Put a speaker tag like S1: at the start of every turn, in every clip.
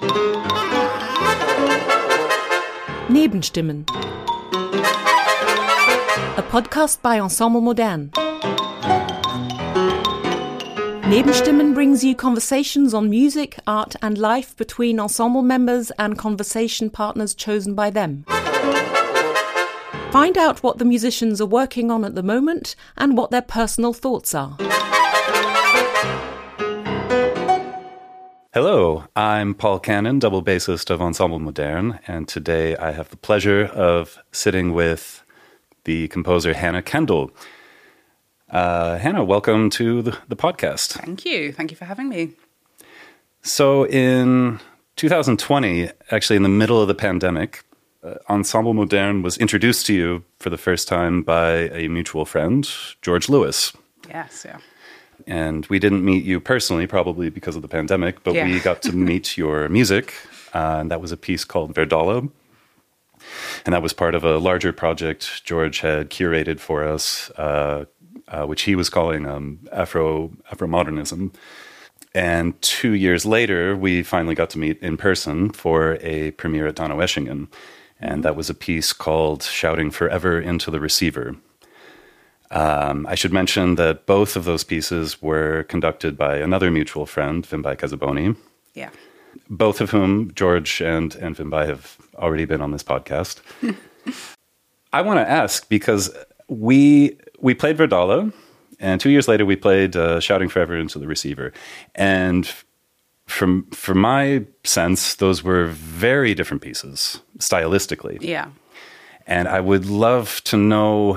S1: Nebenstimmen. A podcast by Ensemble Modern. Nebenstimmen brings you conversations on music, art and life between ensemble members and conversation partners chosen by them. Find out what the musicians are working on at the moment and what their personal thoughts are.
S2: Hello, I'm Paul Cannon, double bassist of Ensemble Modern, and today I have the pleasure of sitting with the composer Hannah Kendall. Hannah, welcome to the podcast.
S3: Thank you. Thank you for having me.
S2: So in 2020, actually in the middle of the pandemic, Ensemble Modern was introduced to you for the first time by a mutual friend, George Lewis.
S3: Yes, yeah.
S2: And we didn't meet you personally, probably because of the pandemic, but we got to meet your music. And that was a piece called Verdala. And that was part of a larger project George had curated for us, which he was calling Afro-modernism. And 2 years later, we finally got to meet in person for a premiere at Donau Eschingen. And that was a piece called Shouting Forever into the Receiver. I should mention that both of those pieces were conducted by another mutual friend, Wimbai Casaboni.
S3: Yeah.
S2: Both of whom, George and Wimbai, have already been on this podcast. I want to ask, because we played Verdala, and 2 years later we played Shouting Forever into the Receiver. And from my sense, those were very different pieces, stylistically.
S3: Yeah.
S2: And I would love to know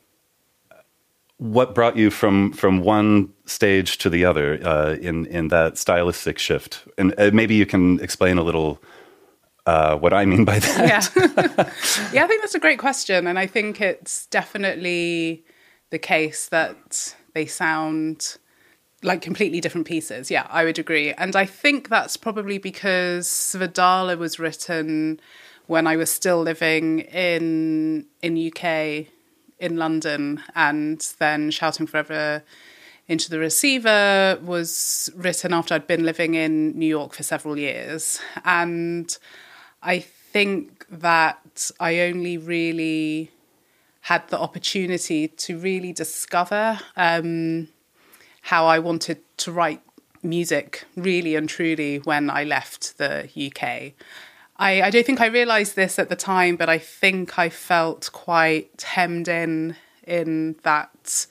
S2: what brought you from one stage to the other in that stylistic shift? And maybe you can explain a little what I mean by that.
S3: Yeah, I think that's a great question. And I think it's definitely the case that they sound like completely different pieces. Yeah, I would agree. And I think that's probably because Verdala was written when I was still living in UK, in London, and then Shouting Forever into the Receiver was written after I'd been living in New York for several years. And I think that I only really had the opportunity to really discover how I wanted to write music really and truly when I left the UK. I don't think I realised this at the time, but I think I felt quite hemmed in that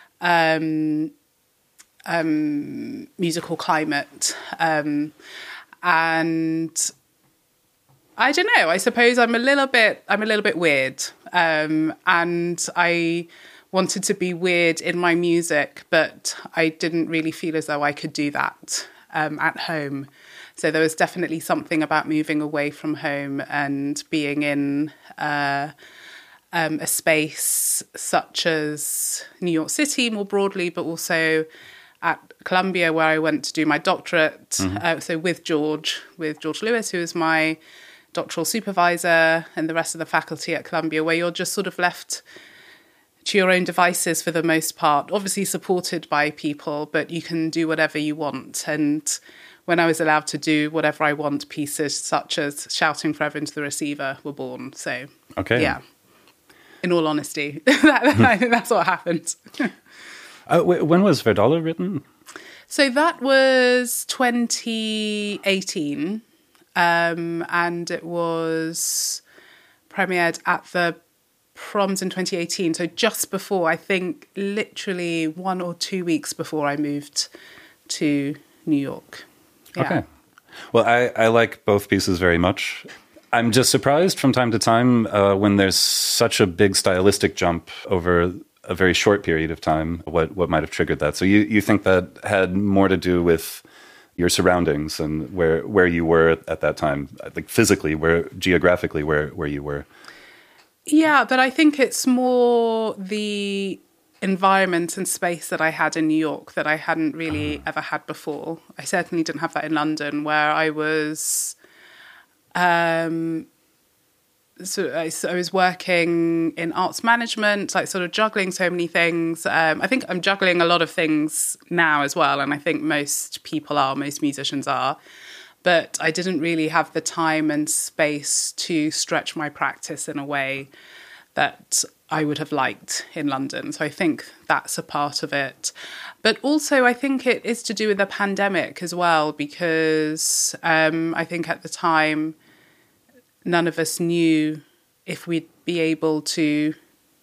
S3: musical climate. And I don't know, I suppose I'm a little bit weird. And I wanted to be weird in my music, but I didn't really feel as though I could do that at home. So there was definitely something about moving away from home and being in a space such as New York City more broadly, but also at Columbia, where I went to do my doctorate. So with George Lewis, who was my doctoral supervisor, and the rest of the faculty at Columbia, where you're just sort of left to your own devices for the most part, obviously supported by people, but you can do whatever you want. And when I was allowed to do whatever I want, pieces such as Shouting Forever into the Receiver were born. So, yeah, in all honesty, I think that's what happened.
S2: When was Verdala written?
S3: So that was 2018, and it was premiered at the Proms in 2018. So just before, I think literally 1 or 2 weeks before I moved to New York. Yeah.
S2: Okay. Well, I like both pieces very much. I'm just surprised from time to time when there's such a big stylistic jump over a very short period of time, what might have triggered that. So you think that had more to do with your surroundings and where you were at that time, like physically, geographically where you were?
S3: Yeah, but I think it's more the environment and space that I had in New York that I hadn't really ever had before. I certainly didn't have that in London, where I was So I was working in arts management, like sort of juggling so many things. I think I'm juggling a lot of things now as well, and I think most people are, most musicians are. but I didn't really have the time and space to stretch my practice in a way that I would have liked in London. So I think that's a part of it. But also I think it is to do with the pandemic as well, because I think at the time none of us knew if we'd be able to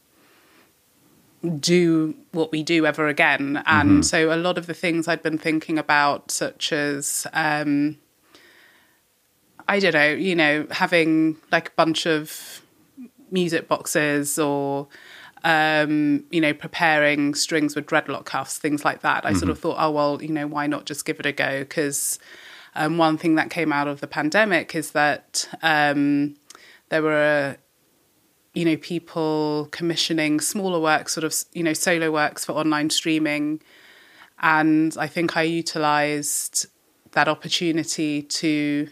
S3: do what we do ever again. And so a lot of the things I'd been thinking about, such as, I don't know, you know, having like a bunch of music boxes or, you know, preparing strings with dreadlock cuffs, things like that. I sort of thought, oh, well, you know, why not just give it a go? Because one thing that came out of the pandemic is that there were you know, people commissioning smaller works, sort of, you know, solo works for online streaming. And I think I utilised that opportunity to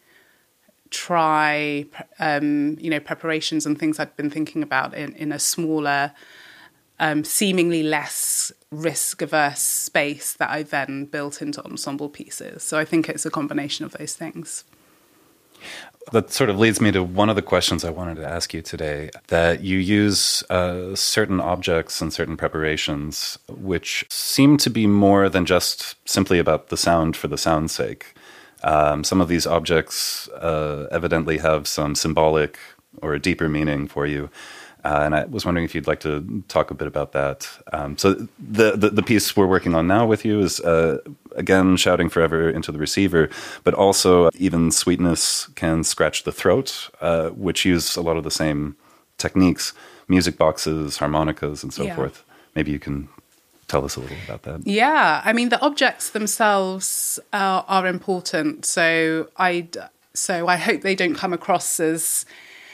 S3: try, you know, preparations and things I'd been thinking about in a smaller, seemingly less risk-averse space that I then built into ensemble pieces. So I think it's a combination of those things.
S2: That sort of leads me to one of the questions I wanted to ask you today, that you use certain objects and certain preparations which seem to be more than just simply about the sound for the sound's sake. Some of these objects evidently have some symbolic or a deeper meaning for you. And I was wondering if you'd like to talk a bit about that. So the piece we're working on now with you is, again, Shouting Forever into the Receiver, but also Even Sweetness Can Scratch the Throat, which use a lot of the same techniques, music boxes, harmonicas, and so forth. Maybe you can tell us a little about that.
S3: Yeah, I mean, the objects themselves are important. So I hope they don't come across as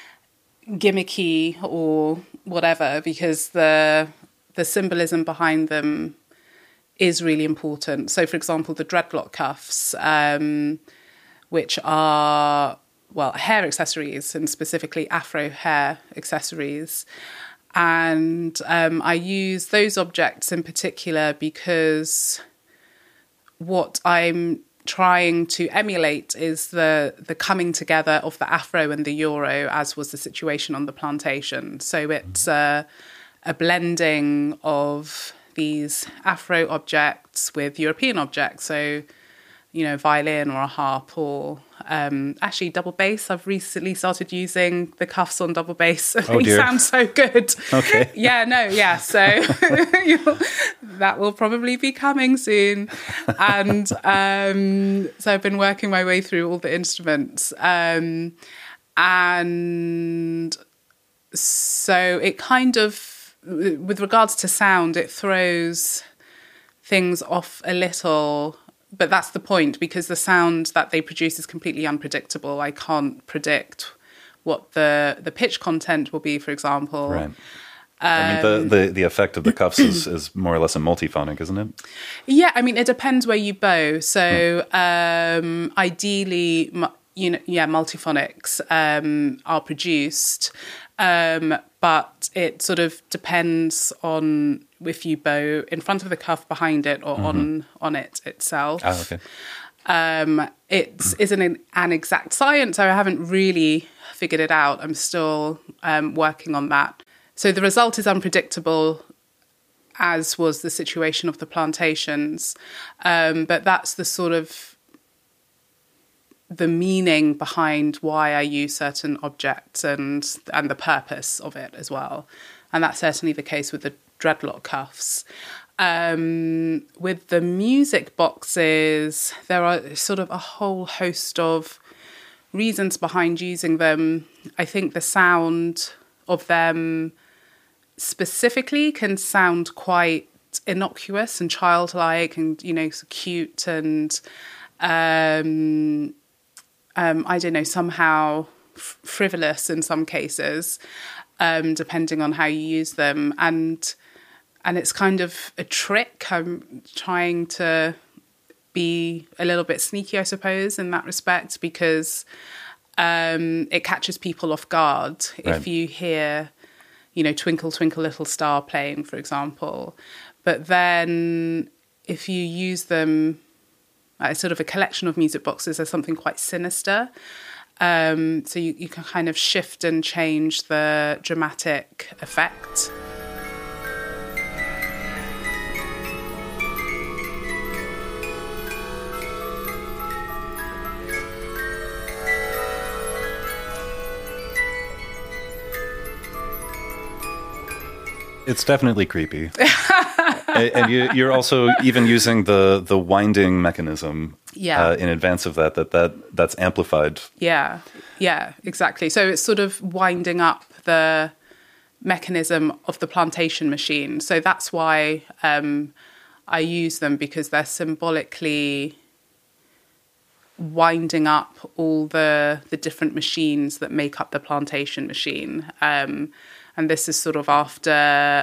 S3: gimmicky or whatever, because the symbolism behind them is really important. So, for example, the dreadlock cuffs, which are, well, hair accessories, and specifically Afro hair accessories. And I use those objects in particular because what I'm trying to emulate is the coming together of the Afro and the Euro, as was the situation on the plantation. So it's a blending of these Afro objects with European objects. So, you know, violin or a harp, or actually double bass. I've recently started using the cuffs on double bass. They sound so good.
S2: Okay.
S3: So that will probably be coming soon. And so I've been working my way through all the instruments. And so it kind of, with regards to sound, it throws things off a little. But that's the point, because the sound that they produce is completely unpredictable. I can't predict what the pitch content will be, for example. Right.
S2: I mean, the effect of the cuffs is more or less a multiphonic, isn't it? Yeah,
S3: I mean, it depends where you bow. So ideally, multiphonics are produced, but it sort of depends on if you bow in front of the cuff, behind it, or on it itself.
S2: Oh, okay.
S3: It isn't an exact science, so I haven't really figured it out. I'm still working on that. So the result is unpredictable, as was the situation of the plantations. But that's the sort of the meaning behind why I use certain objects and the purpose of it as well. And that's certainly the case with the dreadlock cuffs. With the music boxes, there are sort of a whole host of reasons behind using them. I think the sound of them specifically can sound quite innocuous and childlike and, you know, cute and, I don't know, somehow frivolous in some cases, depending on how you use them. And it's kind of a trick. I'm trying to be a little bit sneaky, I suppose, in that respect, because it catches people off guard. Right. If you hear, you know, Twinkle, Twinkle, Little Star playing, for example. But then if you use them sort of a collection of music boxes as something quite sinister. So you can kind of shift and change the dramatic effect.
S2: It's definitely creepy. And you're also even using the winding mechanism in advance of that's amplified.
S3: Yeah, exactly. So it's sort of winding up the mechanism of the plantation machine. So that's why I use them, because they're symbolically winding up all the different machines that make up the plantation machine. And this is sort of after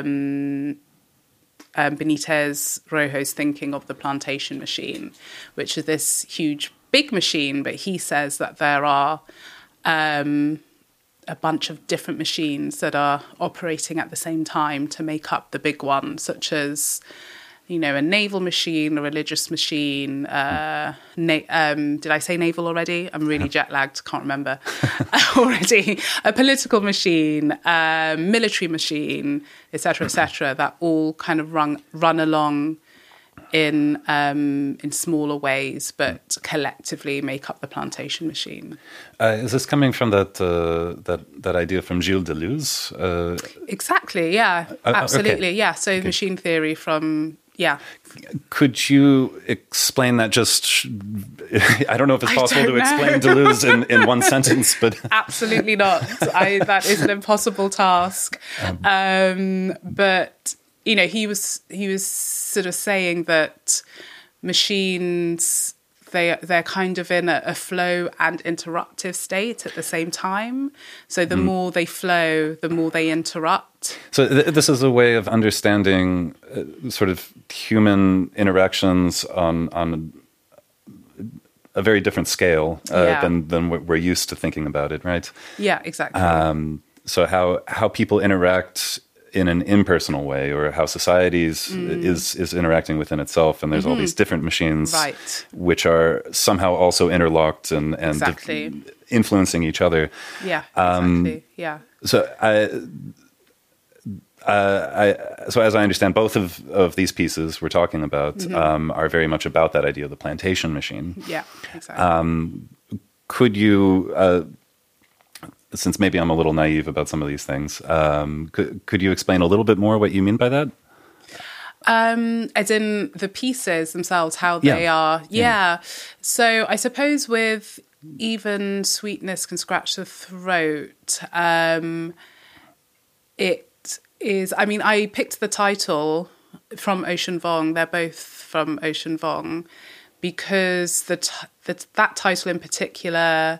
S3: Benitez Rojo's thinking of the plantation machine, which is this huge, big machine. But he says that there are a bunch of different machines that are operating at the same time to make up the big one, such as, a naval machine, a religious machine. Did I say naval already? I'm really jet lagged, can't remember already. A political machine, military machine, etc., that all kind of run along in smaller ways, but collectively make up the plantation machine.
S2: Is this coming from that idea from Gilles Deleuze?
S3: Exactly. Yeah. Absolutely. Okay. Yeah. So machine theory from. Yeah. Could
S2: you explain that just... I don't know if it's possible to explain Deleuze in one sentence, but...
S3: Absolutely not. That is an impossible task. But, he was sort of saying that machines... They're kind of in a flow and interruptive state at the same time. So the more they flow, the more they interrupt.
S2: So this is a way of understanding sort of human interactions on a very different scale than we're used to thinking about it, right?
S3: Yeah, exactly.
S2: So how people interact in an impersonal way, or how societies is interacting within itself, and there's all these different machines, which are somehow also interlocked and influencing each other.
S3: Yeah, exactly. Yeah.
S2: So so as I understand, both of these pieces we're talking about are very much about that idea of the plantation machine.
S3: Yeah, exactly.
S2: Could you? Since maybe I'm a little naive about some of these things, could you explain a little bit more what you mean by that?
S3: As in the pieces themselves, how they are. Yeah. So I suppose with Even Sweetness Can Scratch the Throat, it is... I mean, I picked the title from Ocean Vuong. They're both from Ocean Vuong because that title in particular...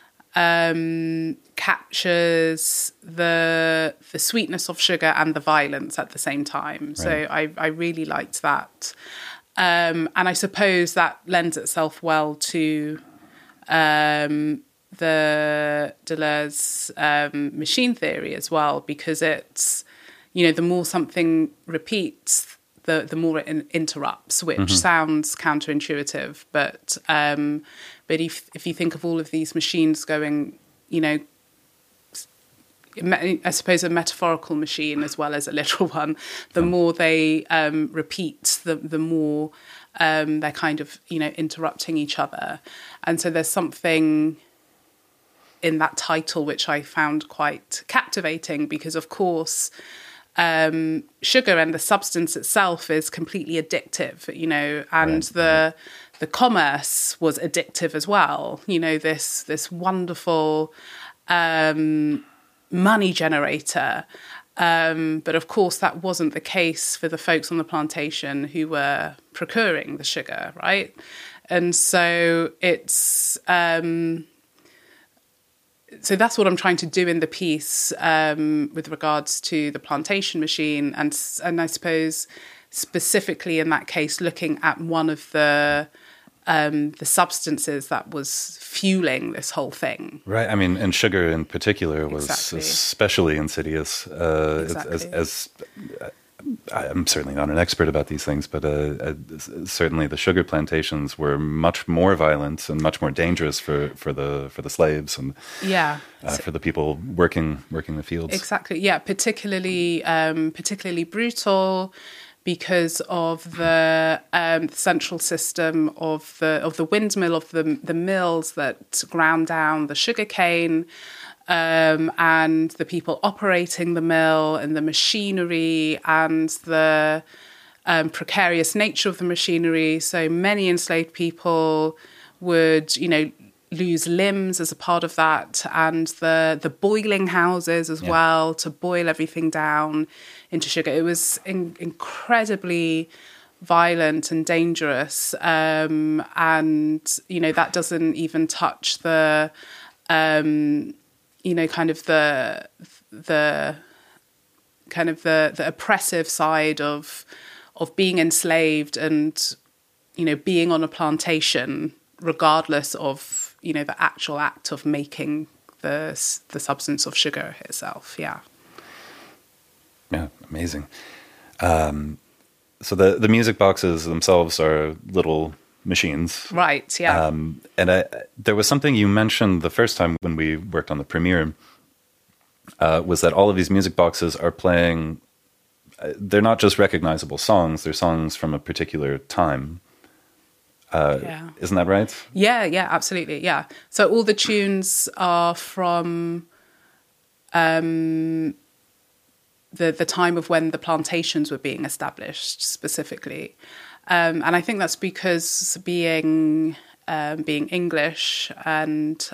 S3: captures the sweetness of sugar and the violence at the same time. Right. So I really liked that. And I suppose that lends itself well to the Deleuze machine theory as well, because it's, the more something repeats, the more it interrupts, which sounds counterintuitive, but if you think of all of these machines going, I suppose a metaphorical machine as well as a literal one, the more they repeat, the more they're kind of, interrupting each other. And so there's something in that title which I found quite captivating, because, of course, sugar and the substance itself is completely addictive, and the commerce was addictive as well. This wonderful money generator. But of course, that wasn't the case for the folks on the plantation who were procuring the sugar, right? And so it's... So that's what I'm trying to do in the piece with regards to the plantation machine, and I suppose specifically in that case, looking at one of the substances that was fueling this whole thing.
S2: Right. I mean, and sugar in particular was especially insidious.
S3: Exactly.
S2: As I'm certainly not an expert about these things, but certainly the sugar plantations were much more violent and much more dangerous for the slaves and for the people working the fields.
S3: Exactly, yeah, particularly brutal because of the central system of the windmill, of the mills that ground down the sugarcane. And the people operating the mill and the machinery and the precarious nature of the machinery. So many enslaved people would, lose limbs as a part of that, and the boiling houses as well to boil everything down into sugar. It was incredibly violent and dangerous, and that doesn't even touch the kind of the oppressive side of being enslaved and, being on a plantation, regardless of, the actual act of making the substance of sugar itself. Yeah.
S2: Yeah. Amazing. So the music boxes themselves are little machines.
S3: Right, yeah.
S2: And there was something you mentioned the first time when we worked on the premiere, was that all of these music boxes are playing, they're not just recognizable songs, they're songs from a particular time. Isn't that right?
S3: Yeah, absolutely, yeah. So all the tunes are from the time of when the plantations were being established specifically. And I think that's because being English and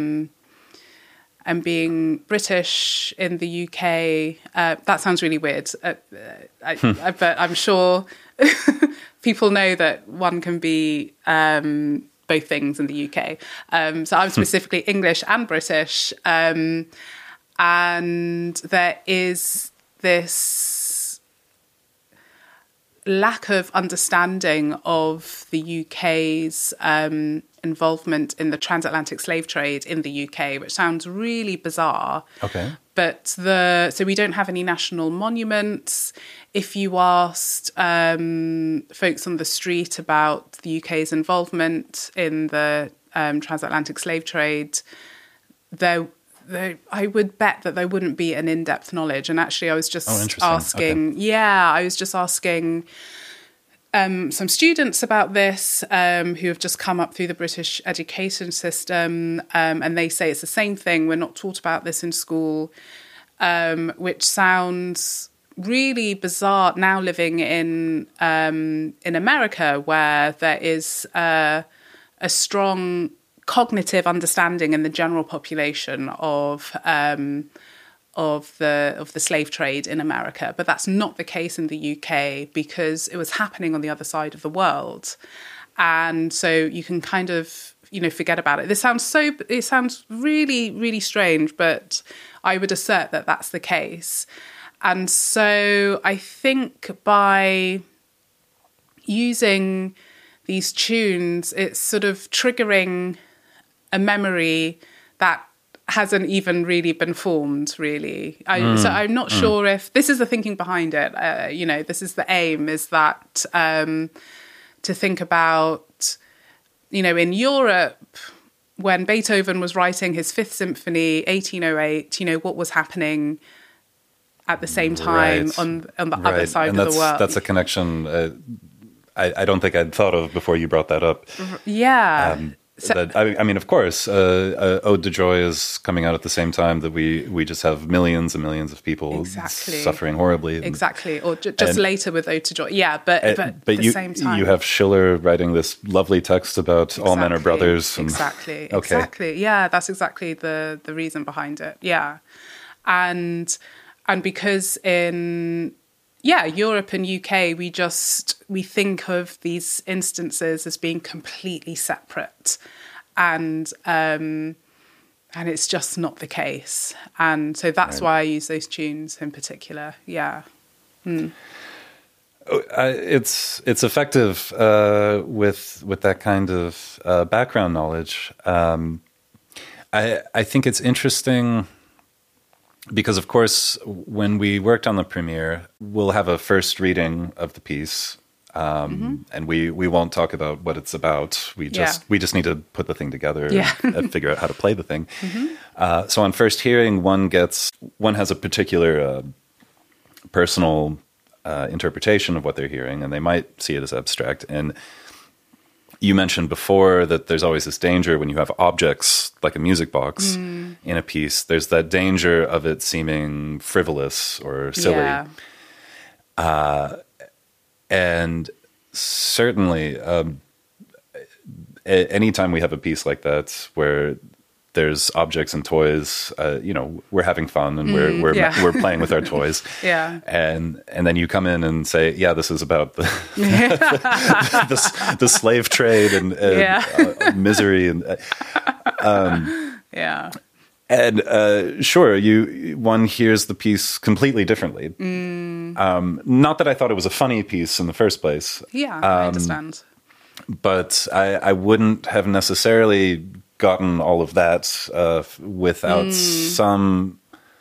S3: being British in the UK, that sounds really weird. But I'm sure people know that one can be both things in the UK. So I'm specifically English and British, and there is this lack of understanding of the UK's involvement in the transatlantic slave trade in the UK, which sounds really bizarre.
S2: Okay.
S3: But so we don't have any national monuments. If you asked folks on the street about the UK's involvement in the transatlantic slave trade, I would bet that there wouldn't be an in-depth knowledge. And actually, I was just asking. Okay. Yeah, I was just asking some students about this who have just come up through the British education system, and they say it's the same thing. We're not taught about this in school, which sounds really bizarre now living in America, where there is a strong cognitive understanding in the general population of the slave trade in America, but that's not the case in the UK because it was happening on the other side of the world, and so you can kind of forget about it. It sounds really, really strange, but I would assert that that's the case, and so I think by using these tunes, it's sort of triggering a memory that hasn't even really been formed, really. So I'm not sure if this is the thinking behind it. This is the aim, is that to think about, in Europe, when Beethoven was writing his Fifth Symphony, 1808, what was happening at the same time on the other side of the world.
S2: That's a connection I don't think I'd thought of before you brought that up.
S3: Yeah.
S2: I mean, of course, Ode to Joy is coming out at the same time that we just have millions and millions of people suffering horribly.
S3: Exactly, or just later with Ode to Joy. Yeah, but at the same time.
S2: You have Schiller writing this lovely text about all men are brothers. And,
S3: exactly. Yeah, that's exactly the reason behind it. Yeah. And because in Europe and UK, we think of these instances as being completely separate, and it's just not the case. And so that's why I use those tunes in particular. Yeah.
S2: It's effective with that kind of background knowledge. I think it's interesting. because, of course, when we worked on the premiere, we'll have a first reading of the piece. And we won't talk about what it's about. We just need to put the thing together and figure out how to play the thing. So on first hearing, one has a particular personal interpretation of what they're hearing, and they might see it as abstract. And you mentioned before that there's always this danger when you have objects like a music box in a piece. There's that danger of it seeming frivolous or silly. Yeah. And certainly, anytime we have a piece like that where there's objects and toys, we're having fun and we're playing with our toys.
S3: Yeah.
S2: And then you come in and say, yeah, this is about the the slave trade and misery and
S3: yeah.
S2: And sure, one hears the piece completely differently. Not that I thought it was a funny piece in the first place.
S3: Yeah, I understand.
S2: But I wouldn't have necessarily gotten all of that without some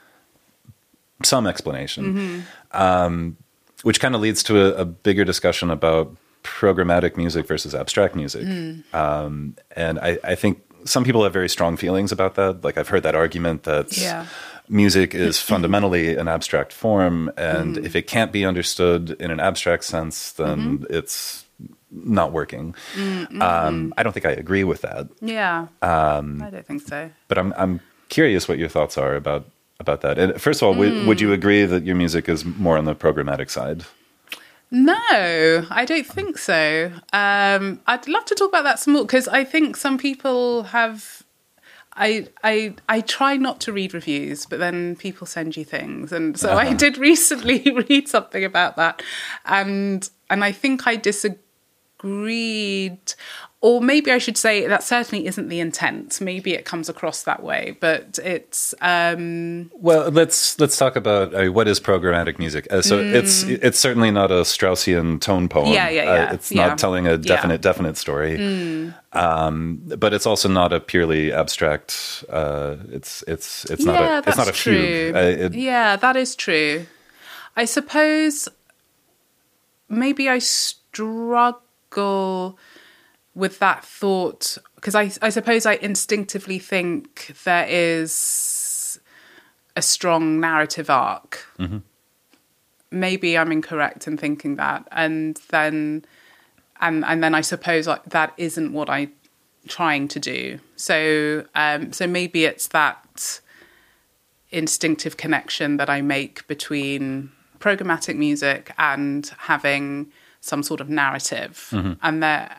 S2: explanation. Which kind of leads to a bigger discussion about programmatic music versus abstract music. And I think some people have very strong feelings about that. Like I've heard that argument that music is fundamentally an abstract form, and if it can't be understood in an abstract sense, then it's not working. I don't think I agree with that.
S3: Yeah, I don't think so.
S2: But I'm curious what your thoughts are about that. And first of all, would you agree that your music is more on the programmatic side?
S3: No, I don't think so. I'd love to talk about that some more, because I think some people have... I try not to read reviews, but then people send you things. And so I did recently read something about that. And I think I disagreed... Or maybe I should say that certainly isn't the intent. Maybe it comes across that way, but it's...
S2: Well, let's talk about what is programmatic music. So it's certainly not a Straussian tone poem. It's not telling a definite story. But it's also not a purely abstract. It's not a fugue.
S3: That is true. I suppose maybe I struggle with that thought, because I suppose I instinctively think there is a strong narrative arc. Maybe I'm incorrect in thinking that, and then I suppose that isn't what I'm trying to do. So maybe it's that instinctive connection that I make between programmatic music and having some sort of narrative, and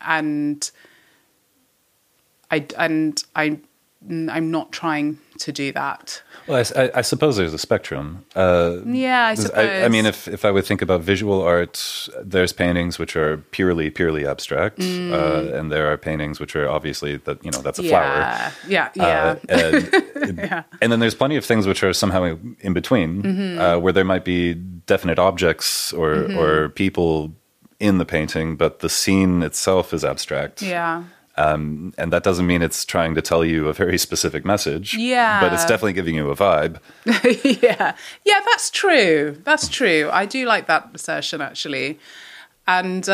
S3: I'm not trying to do that.
S2: Well, I suppose there's a spectrum.
S3: I suppose.
S2: I mean, if I would think about visual art, there's paintings which are purely abstract, and there are paintings which are obviously that's a flower. And then there's plenty of things which are somehow in between, where there might be definite objects or people in the painting, but the scene itself is abstract. And that doesn't mean it's trying to tell you a very specific message. But it's definitely giving you a vibe.
S3: That's true. That's true. I do like that assertion, actually. And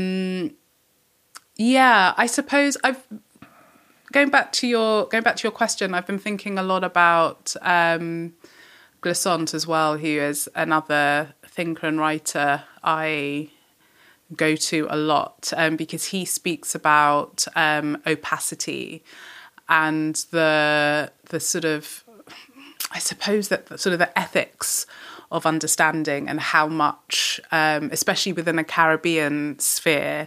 S3: I suppose going back to your question, I've been thinking a lot about Glissant as well, who is another thinker and writer I go to a lot, because he speaks about opacity and the sort of, I suppose that sort of the ethics of understanding, and how much, especially within a Caribbean sphere,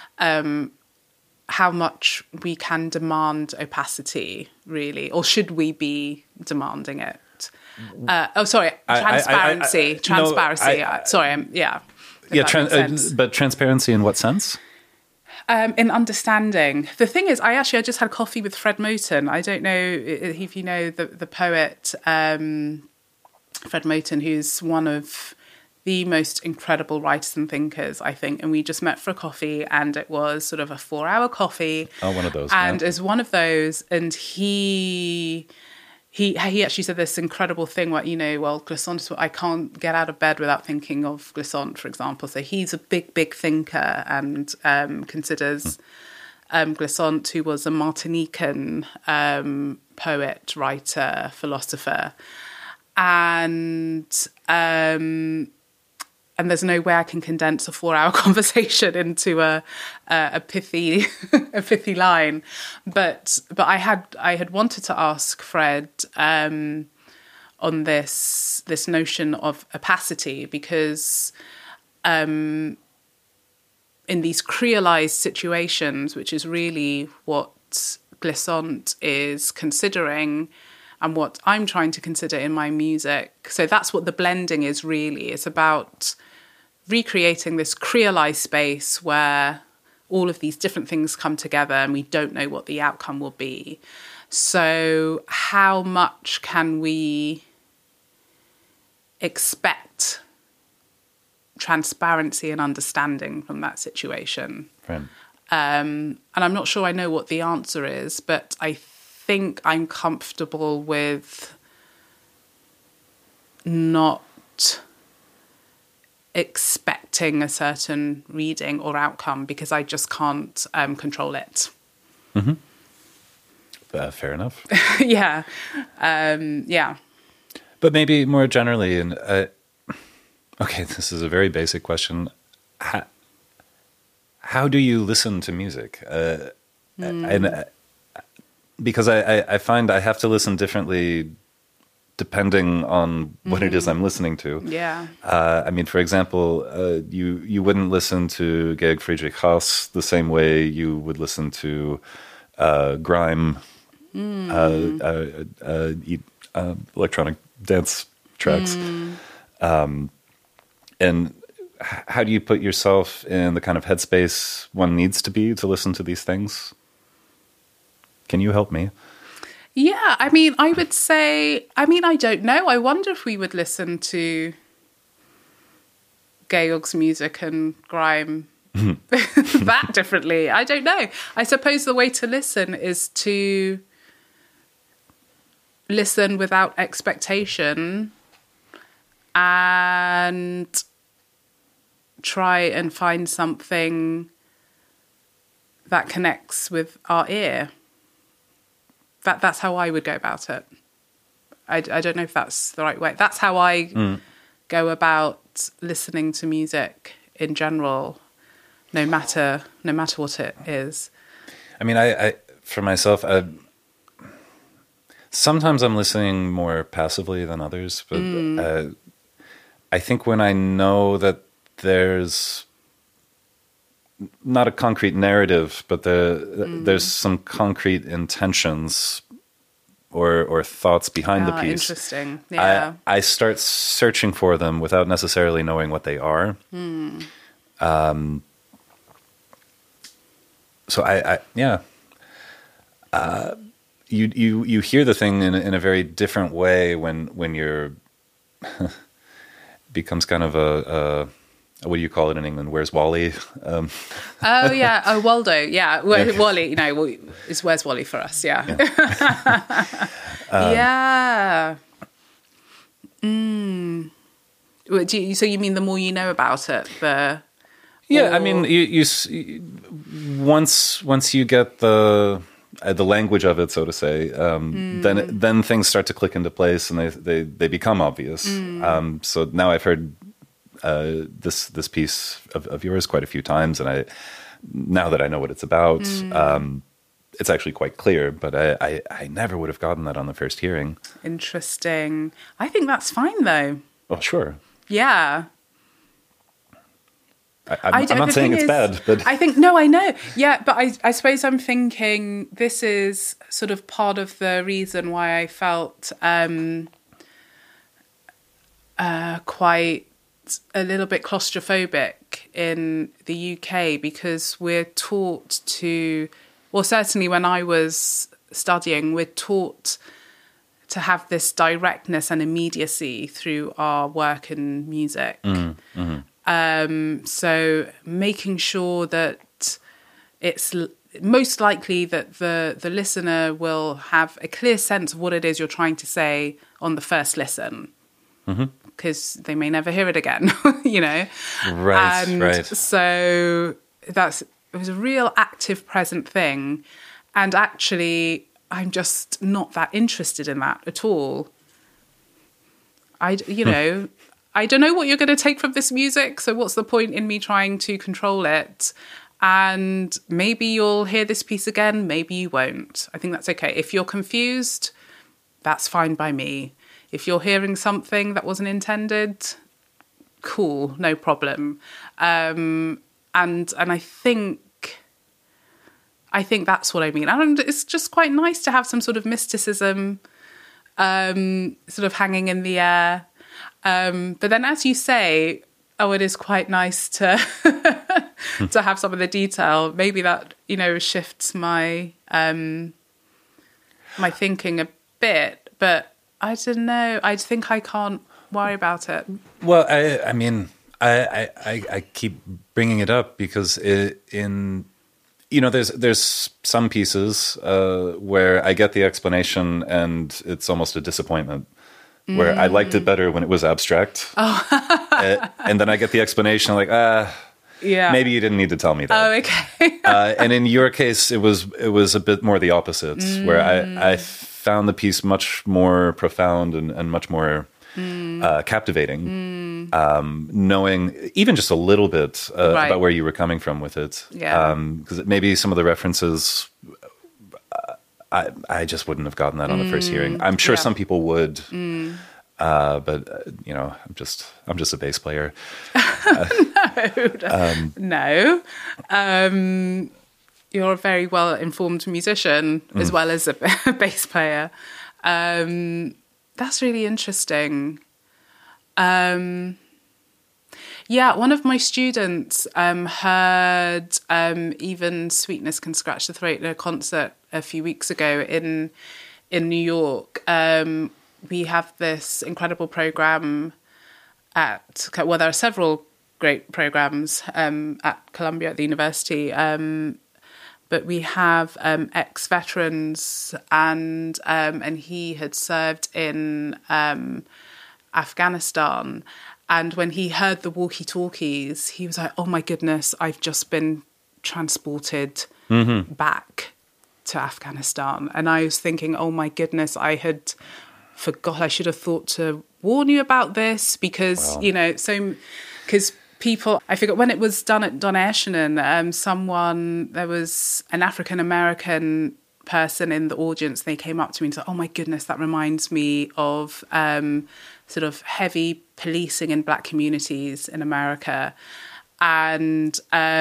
S3: how much we can demand opacity, really, or should we be demanding it? Transparency.
S2: But transparency in what sense?
S3: In understanding. The thing is, I just had coffee with Fred Moten. I don't know if you know the poet Fred Moten, who's one of the most incredible writers and thinkers, I think. And we just met for a coffee, and it was sort of a 4-hour coffee.
S2: Oh, one of those.
S3: And it was one of those, and he he actually said this incredible thing where, Glissant, I can't get out of bed without thinking of Glissant, for example. So he's a big thinker and considers Glissant, who was a Martinican poet, writer, philosopher. And there's no way I can condense a 4-hour conversation into a pithy line. But I had wanted to ask Fred on this notion of opacity, because in these creolized situations, which is really what Glissant is considering and what I'm trying to consider in my music. So that's what the blending is really. It's about recreating this creolized space where all of these different things come together and we don't know what the outcome will be. So how much can we expect transparency and understanding from that situation?
S2: Right.
S3: And I'm not sure I know what the answer is, but I think I'm comfortable with not expecting a certain reading or outcome because I just can't control it.
S2: Mm-hmm. Fair enough.
S3: Yeah. Yeah.
S2: But maybe more generally, and okay, this is a very basic question. How do you listen to music? And because I find I have to listen differently depending on what it is I'm listening to.
S3: Yeah.
S2: I mean, for example, you wouldn't listen to Georg Friedrich Haas the same way you would listen to grime, electronic dance tracks. And how do you put yourself in the kind of headspace one needs to be to listen to these things? Can you help me?
S3: Yeah, I mean, I would say, I don't know. I wonder if we would listen to Georg's music and grime that differently. I don't know. I suppose the way to listen is to listen without expectation and try and find something that connects with our ear. That's how I would go about it. I don't know if that's the right way. That's how I go about listening to music in general, no matter what it is. I
S2: mean, I for myself, sometimes I'm listening more passively than others, but I think when I know that there's not a concrete narrative, but there's some concrete intentions or thoughts behind the piece.
S3: Interesting. Yeah.
S2: I start searching for them without necessarily knowing what they are. So you hear the thing in a very different way when you're becomes kind of a what do you call it in England? Where's Wally?
S3: Oh, yeah. Oh, Waldo. Yeah. Wally, is Where's Wally for us. Yeah. Yeah. So you mean the more you know about it, the...
S2: Yeah, I mean, you once you get the language of it, so to say, then things start to click into place and they become obvious. So now I've heard this piece of yours quite a few times, and now that I know what it's about, it's actually quite clear. But I never would have gotten that on the first hearing.
S3: Interesting. I think that's fine, though.
S2: Oh, sure.
S3: Yeah.
S2: I'm not saying it's bad, but
S3: I think I know. Yeah, but I suppose I'm thinking this is sort of part of the reason why I felt quite a little bit claustrophobic in the UK, because we're taught to, well, certainly when I was studying, we're taught to have this directness and immediacy through our work in music. So making sure that it's most likely that the listener will have a clear sense of what it is you're trying to say on the first listen, because they may never hear it again, you know.
S2: Right,
S3: and
S2: right.
S3: So it was a real active, present thing, and actually, I'm just not that interested in that at all. I don't know what you're going to take from this music, so what's the point in me trying to control it? And maybe you'll hear this piece again, maybe you won't. I think that's okay. If you're confused, that's fine by me. If you're hearing something that wasn't intended, cool, no problem. And I think that's what I mean. And it's just quite nice to have some sort of mysticism sort of hanging in the air. But then, as you say, it is quite nice to to have some of the detail. Maybe that, you know, shifts my my thinking a bit. But I don't know. I think I can't worry about it.
S2: Well, I mean, I keep bringing it up because there's some pieces where I get the explanation and it's almost a disappointment. Where I liked it better when it was abstract. Oh. And then I get the explanation like, maybe you didn't need to tell me that.
S3: Oh, okay.
S2: And in your case, it was a bit more the opposite, where I found the piece much more profound and much more captivating, knowing even just a little bit about where you were coming from with it.
S3: Yeah.
S2: Because maybe some of the references, I just wouldn't have gotten that on the first hearing. I'm sure some people would, but I'm just a bass player.
S3: No. You're a very well-informed musician as well as a bass player. That's really interesting. One of my students heard Even Sweetness Can Scratch the Throat in a concert a few weeks ago in New York. We have this incredible program there are several great programs at Columbia, at the university, but we have ex-veterans, and he had served in Afghanistan. And when he heard the walkie-talkies, he was like, oh my goodness, I've just been transported back to Afghanistan. And I was thinking, oh my goodness, I had forgot. I should have thought to warn you about this because, because people, I forgot when it was done at Donairshinen, there was an African-American person in the audience. They came up to me and said, oh my goodness, that reminds me of sort of heavy policing in Black communities in America. And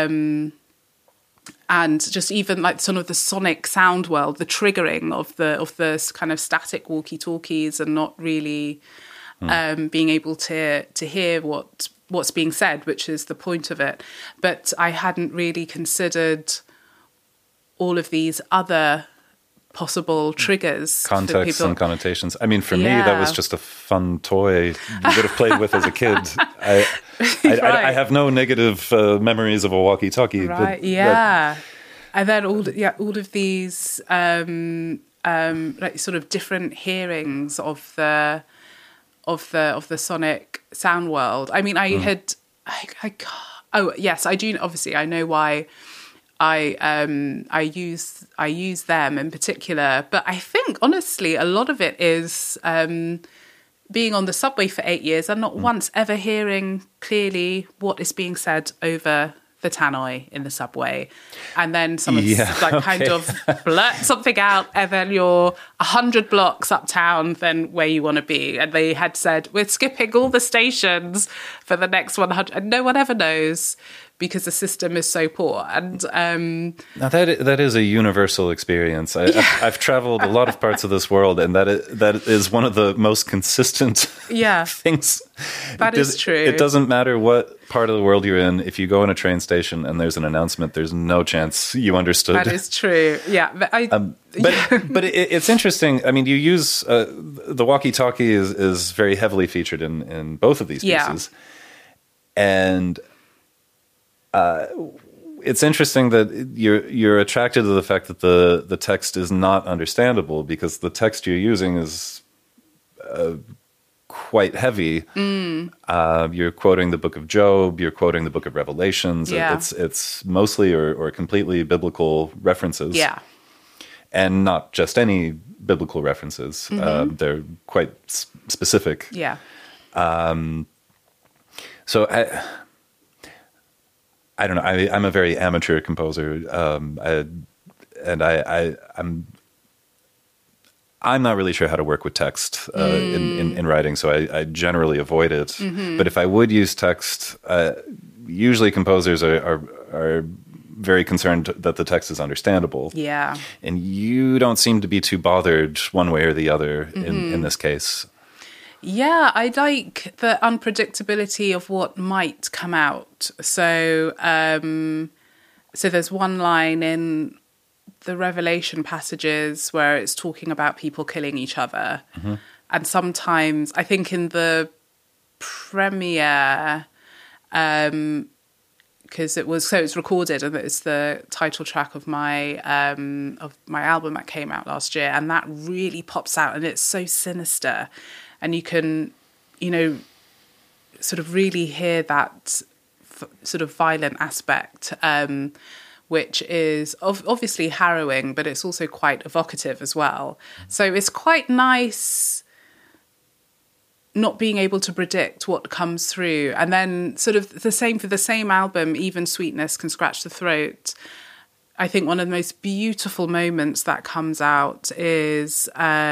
S3: just even like sort of the sonic sound world, the triggering of the kind of static walkie-talkies and not really being able to hear what's being said, which is the point of it. But I hadn't really considered all of these other possible triggers.
S2: Contexts and connotations. I mean, for me, that was just a fun toy you would have played with as a kid. I have no negative memories of a walkie-talkie.
S3: Right, and then all of these like sort of different hearings of the sonic sound world. I mean, I do. Obviously, I know why I use them in particular, but I think honestly a lot of it is being on the subway for 8 years and not once ever hearing clearly what is being said over the tannoy in the subway, and then someone kind of blurt something out, and then you're 100 blocks uptown than where you want to be, and they had said we're skipping all the stations for the next 100, and no one ever knows because the system is so poor. And
S2: now that is a universal experience. I've traveled a lot of parts of this world, and that is one of the most consistent things.
S3: That is true.
S2: It doesn't matter what part of the world you're in. If you go in a train station and there's an announcement, there's no chance you understood.
S3: That is true. Yeah,
S2: but it's interesting. I mean, you use the walkie-talkie is very heavily featured in both of these pieces, and it's interesting that you're attracted to the fact that the text is not understandable, because the text you're using is quite heavy. You're quoting the Book of Job. You're quoting the Book of Revelations.
S3: Yeah.
S2: It's mostly or completely biblical references.
S3: Yeah.
S2: And not just any biblical references. They're quite specific.
S3: Yeah.
S2: So I don't know. I'm a very amateur composer, I'm not really sure how to work with text in writing, so I generally avoid it. But if I would use text, usually composers are very concerned that the text is understandable.
S3: Yeah.
S2: And you don't seem to be too bothered one way or the other in this case.
S3: Yeah, I like the unpredictability of what might come out. So there's one line in the Revelation passages where it's talking about people killing each other. And sometimes, I think in the premiere, because it's recorded and it's the title track of my album that came out last year, and that really pops out, and it's so sinister. And you can, sort of really hear that sort of violent aspect, which is obviously harrowing, but it's also quite evocative as well. So it's quite nice not being able to predict what comes through. And then sort of the same for the same album, Even Sweetness Can Scratch the Throat. I think one of the most beautiful moments that comes out is...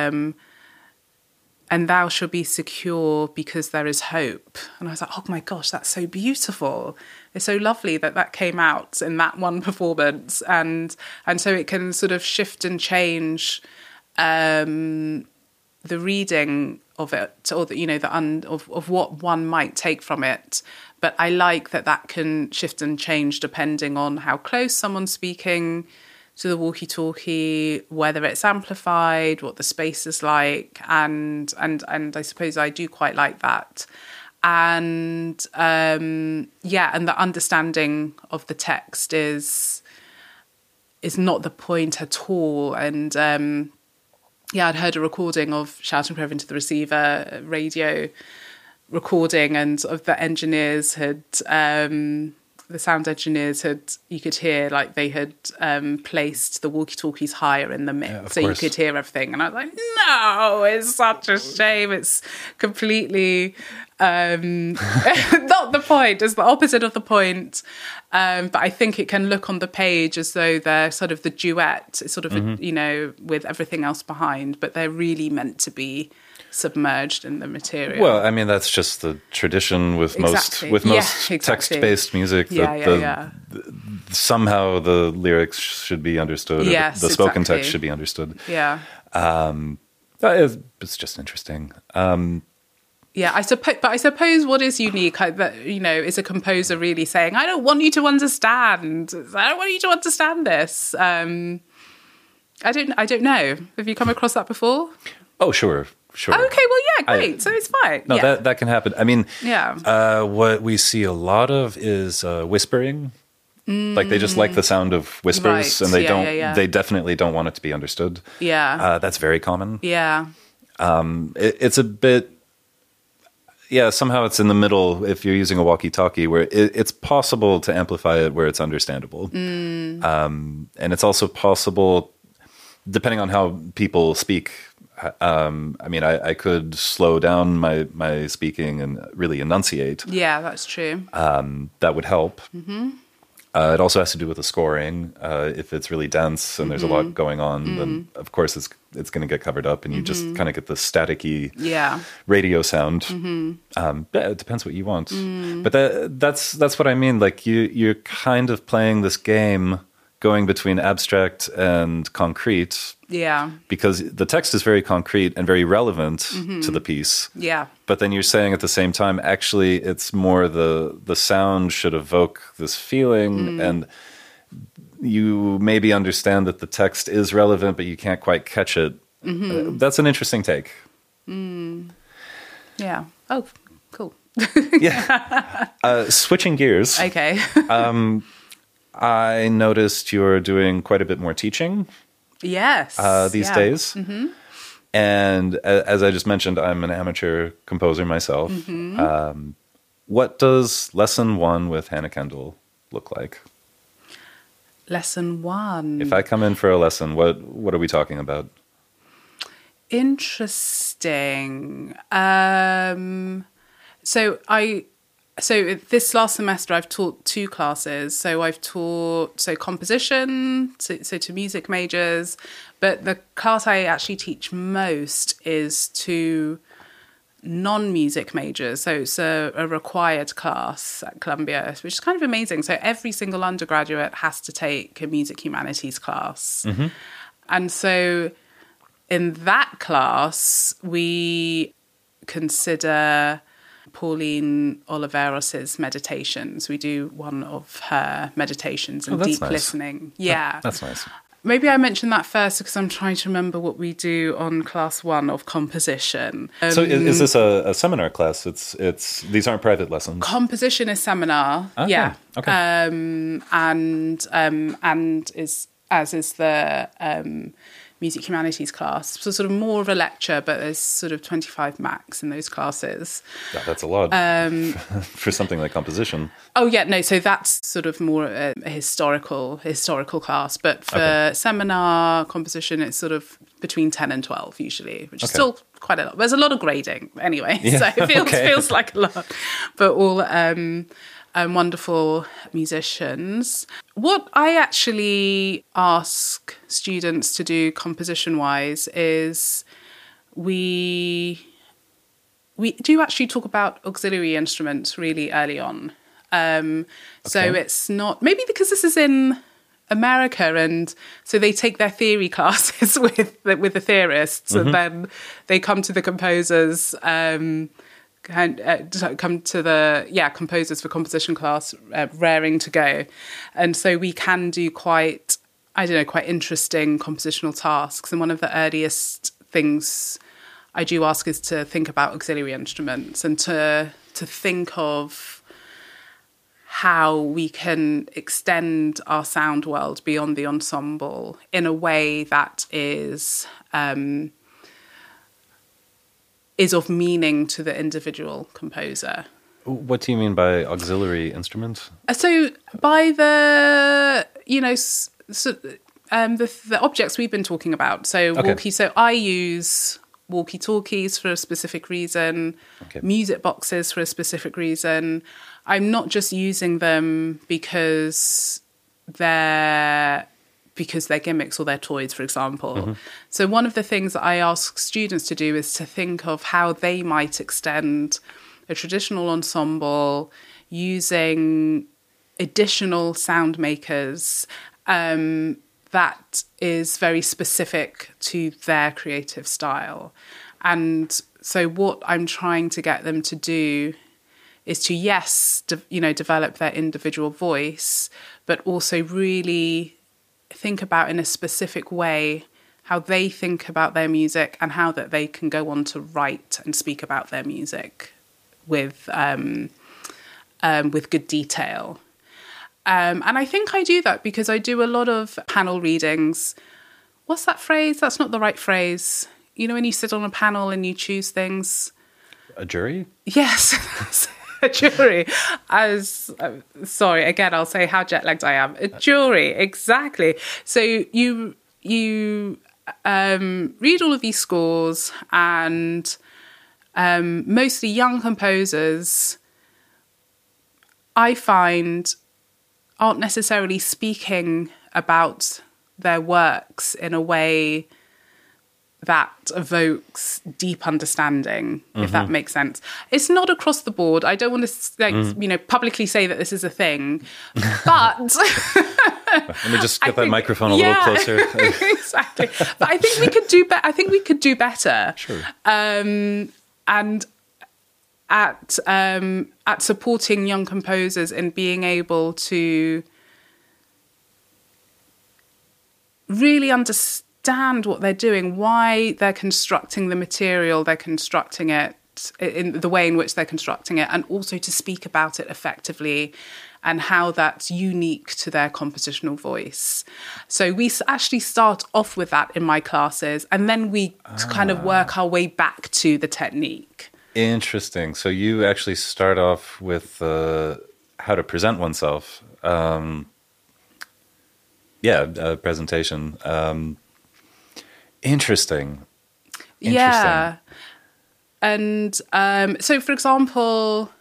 S3: and thou shalt be secure because there is hope. And I was like, oh my gosh, that's so beautiful. It's so lovely that came out in that one performance. And so it can sort of shift and change the reading of it, or of what one might take from it. But I like that can shift and change depending on how close someone's speaking to the walkie-talkie, whether it's amplified, what the space is like, and I suppose I do quite like that. And and the understanding of the text is not the point at all. And I'd heard a recording of Shouting Forever into the Receiver radio recording, and of the engineers had. The sound engineers you could hear like they had placed the walkie-talkies higher in the mix, so course. You could hear everything. And I was like, no, it's such a shame. It's completely not the point. It's the opposite of the point. But I think it can look on the page as though they're sort of the duet, sort of, with everything else behind, but they're really meant to be submerged in the material.
S2: Well, I mean, that's just the tradition with most text-based music. Somehow the lyrics should be understood.
S3: Yes,
S2: the spoken text should be understood.
S3: Yeah.
S2: It's just interesting.
S3: Yeah, I suppose what is unique, is a composer really saying, I don't want you to understand. I don't want you to understand this. I don't know. Have you come across that before?
S2: Oh, sure.
S3: Oh, okay, well, yeah, great. So it's fine.
S2: No,
S3: yeah.
S2: that can happen. I mean, what we see a lot of is whispering. Like they just like the sound of whispers, and they They definitely don't want it to be understood.
S3: Yeah,
S2: that's very common.
S3: Yeah,
S2: it's a bit. Yeah, somehow it's in the middle. If you're using a walkie-talkie, where it's possible to amplify it where it's understandable, and it's also possible, depending on how people speak. I mean, I could slow down my speaking and really enunciate.
S3: Yeah, that's true.
S2: That would help. Mm-hmm. It also has to do with the scoring. If it's really dense and there's a lot going on, then of course it's going to get covered up, and you just kind of get the staticky radio sound. It depends what you want, but that's what I mean. Like you're kind of playing this game, going between abstract and concrete.
S3: Yeah.
S2: Because the text is very concrete and very relevant to the piece.
S3: Yeah.
S2: But then you're saying at the same time, actually, it's more the sound should evoke this feeling, and you maybe understand that the text is relevant, but you can't quite catch it. That's an interesting take.
S3: Yeah. Oh, cool.
S2: Yeah. Switching gears.
S3: Okay.
S2: I noticed you're doing quite a bit more teaching.
S3: Yes.
S2: These days. Mm-hmm. And as I just mentioned, I'm an amateur composer myself. Mm-hmm. What does lesson 1 with Hannah Kendall look like?
S3: Lesson 1.
S2: If I come in for a lesson, what are we talking about?
S3: Interesting. So this last semester I've taught 2 classes. So I've taught composition, so to music majors, but the class I actually teach most is to non-music majors. So it's a required class at Columbia, which is kind of amazing. So every single undergraduate has to take a music humanities class. Mm-hmm. And so in that class, we consider Pauline Oliveros' meditations. We do one of her meditations and deep listening. Yeah.
S2: That's nice.
S3: Maybe I mentioned that first because I'm trying to remember what we do on class 1 of composition.
S2: So is this a seminar class? It's these aren't private lessons.
S3: Composition is seminar.
S2: Okay.
S3: Yeah.
S2: Okay.
S3: And is the music humanities class. So sort of more of a lecture, but there's sort of 25 max in those classes.
S2: Yeah, that's a lot for something like composition.
S3: Oh, yeah, no, so that's sort of more a historical class. But for seminar composition, it's sort of between 10 and 12 usually, which is still quite a lot. There's a lot of grading anyway, so it feels like a lot. But all wonderful musicians. What I actually ask students to do composition-wise is we do actually talk about auxiliary instruments really early on. So it's not, maybe because this is in America, and so they take their theory classes with the theorists, and then they come to the composers, come to the composers for composition class, raring to go, and so we can do quite interesting compositional tasks. And one of the earliest things I do ask is to think about auxiliary instruments and to think of how we can extend our sound world beyond the ensemble in a way that is of meaning to the individual composer.
S2: What do you mean by auxiliary instruments?
S3: So by the the objects we've been talking about. So So I use walkie-talkies for a specific reason, music boxes for a specific reason. I'm not just using them because they're gimmicks or they're toys, for example. Mm-hmm. So one of the things that I ask students to do is to think of how they might extend a traditional ensemble using additional sound makers that is very specific to their creative style. And so what I'm trying to get them to do is to, develop their individual voice, but also really think about in a specific way how they think about their music and how that they can go on to write and speak about their music with good detail. And I think I do that because I do a lot of panel readings. What's that phrase? That's not the right phrase. You know, when you sit on a panel and you choose things.
S2: A jury?
S3: Yes, a jury. Sorry, again, I'll say how jet-lagged I am. A jury, exactly. So you read all of these scores, and mostly young composers, I find, aren't necessarily speaking about their works in a way that evokes deep understanding, if that makes sense. It's not across the board. I don't want to publicly say that this is a thing, but
S2: let me just get that microphone a little closer.
S3: Exactly. But I think we could do better. I think we could do better.
S2: Sure.
S3: And at supporting young composers and being able to really understand what they're doing, why they're constructing the material, they're constructing it in the way in which they're constructing it, and also to speak about it effectively and how that's unique to their compositional voice. So we actually start off with that in my classes, and then we kind of work our way back to the technique.
S2: Interesting. So you actually start off with how to present oneself. Presentation. Interesting.
S3: Yeah. And so, for example,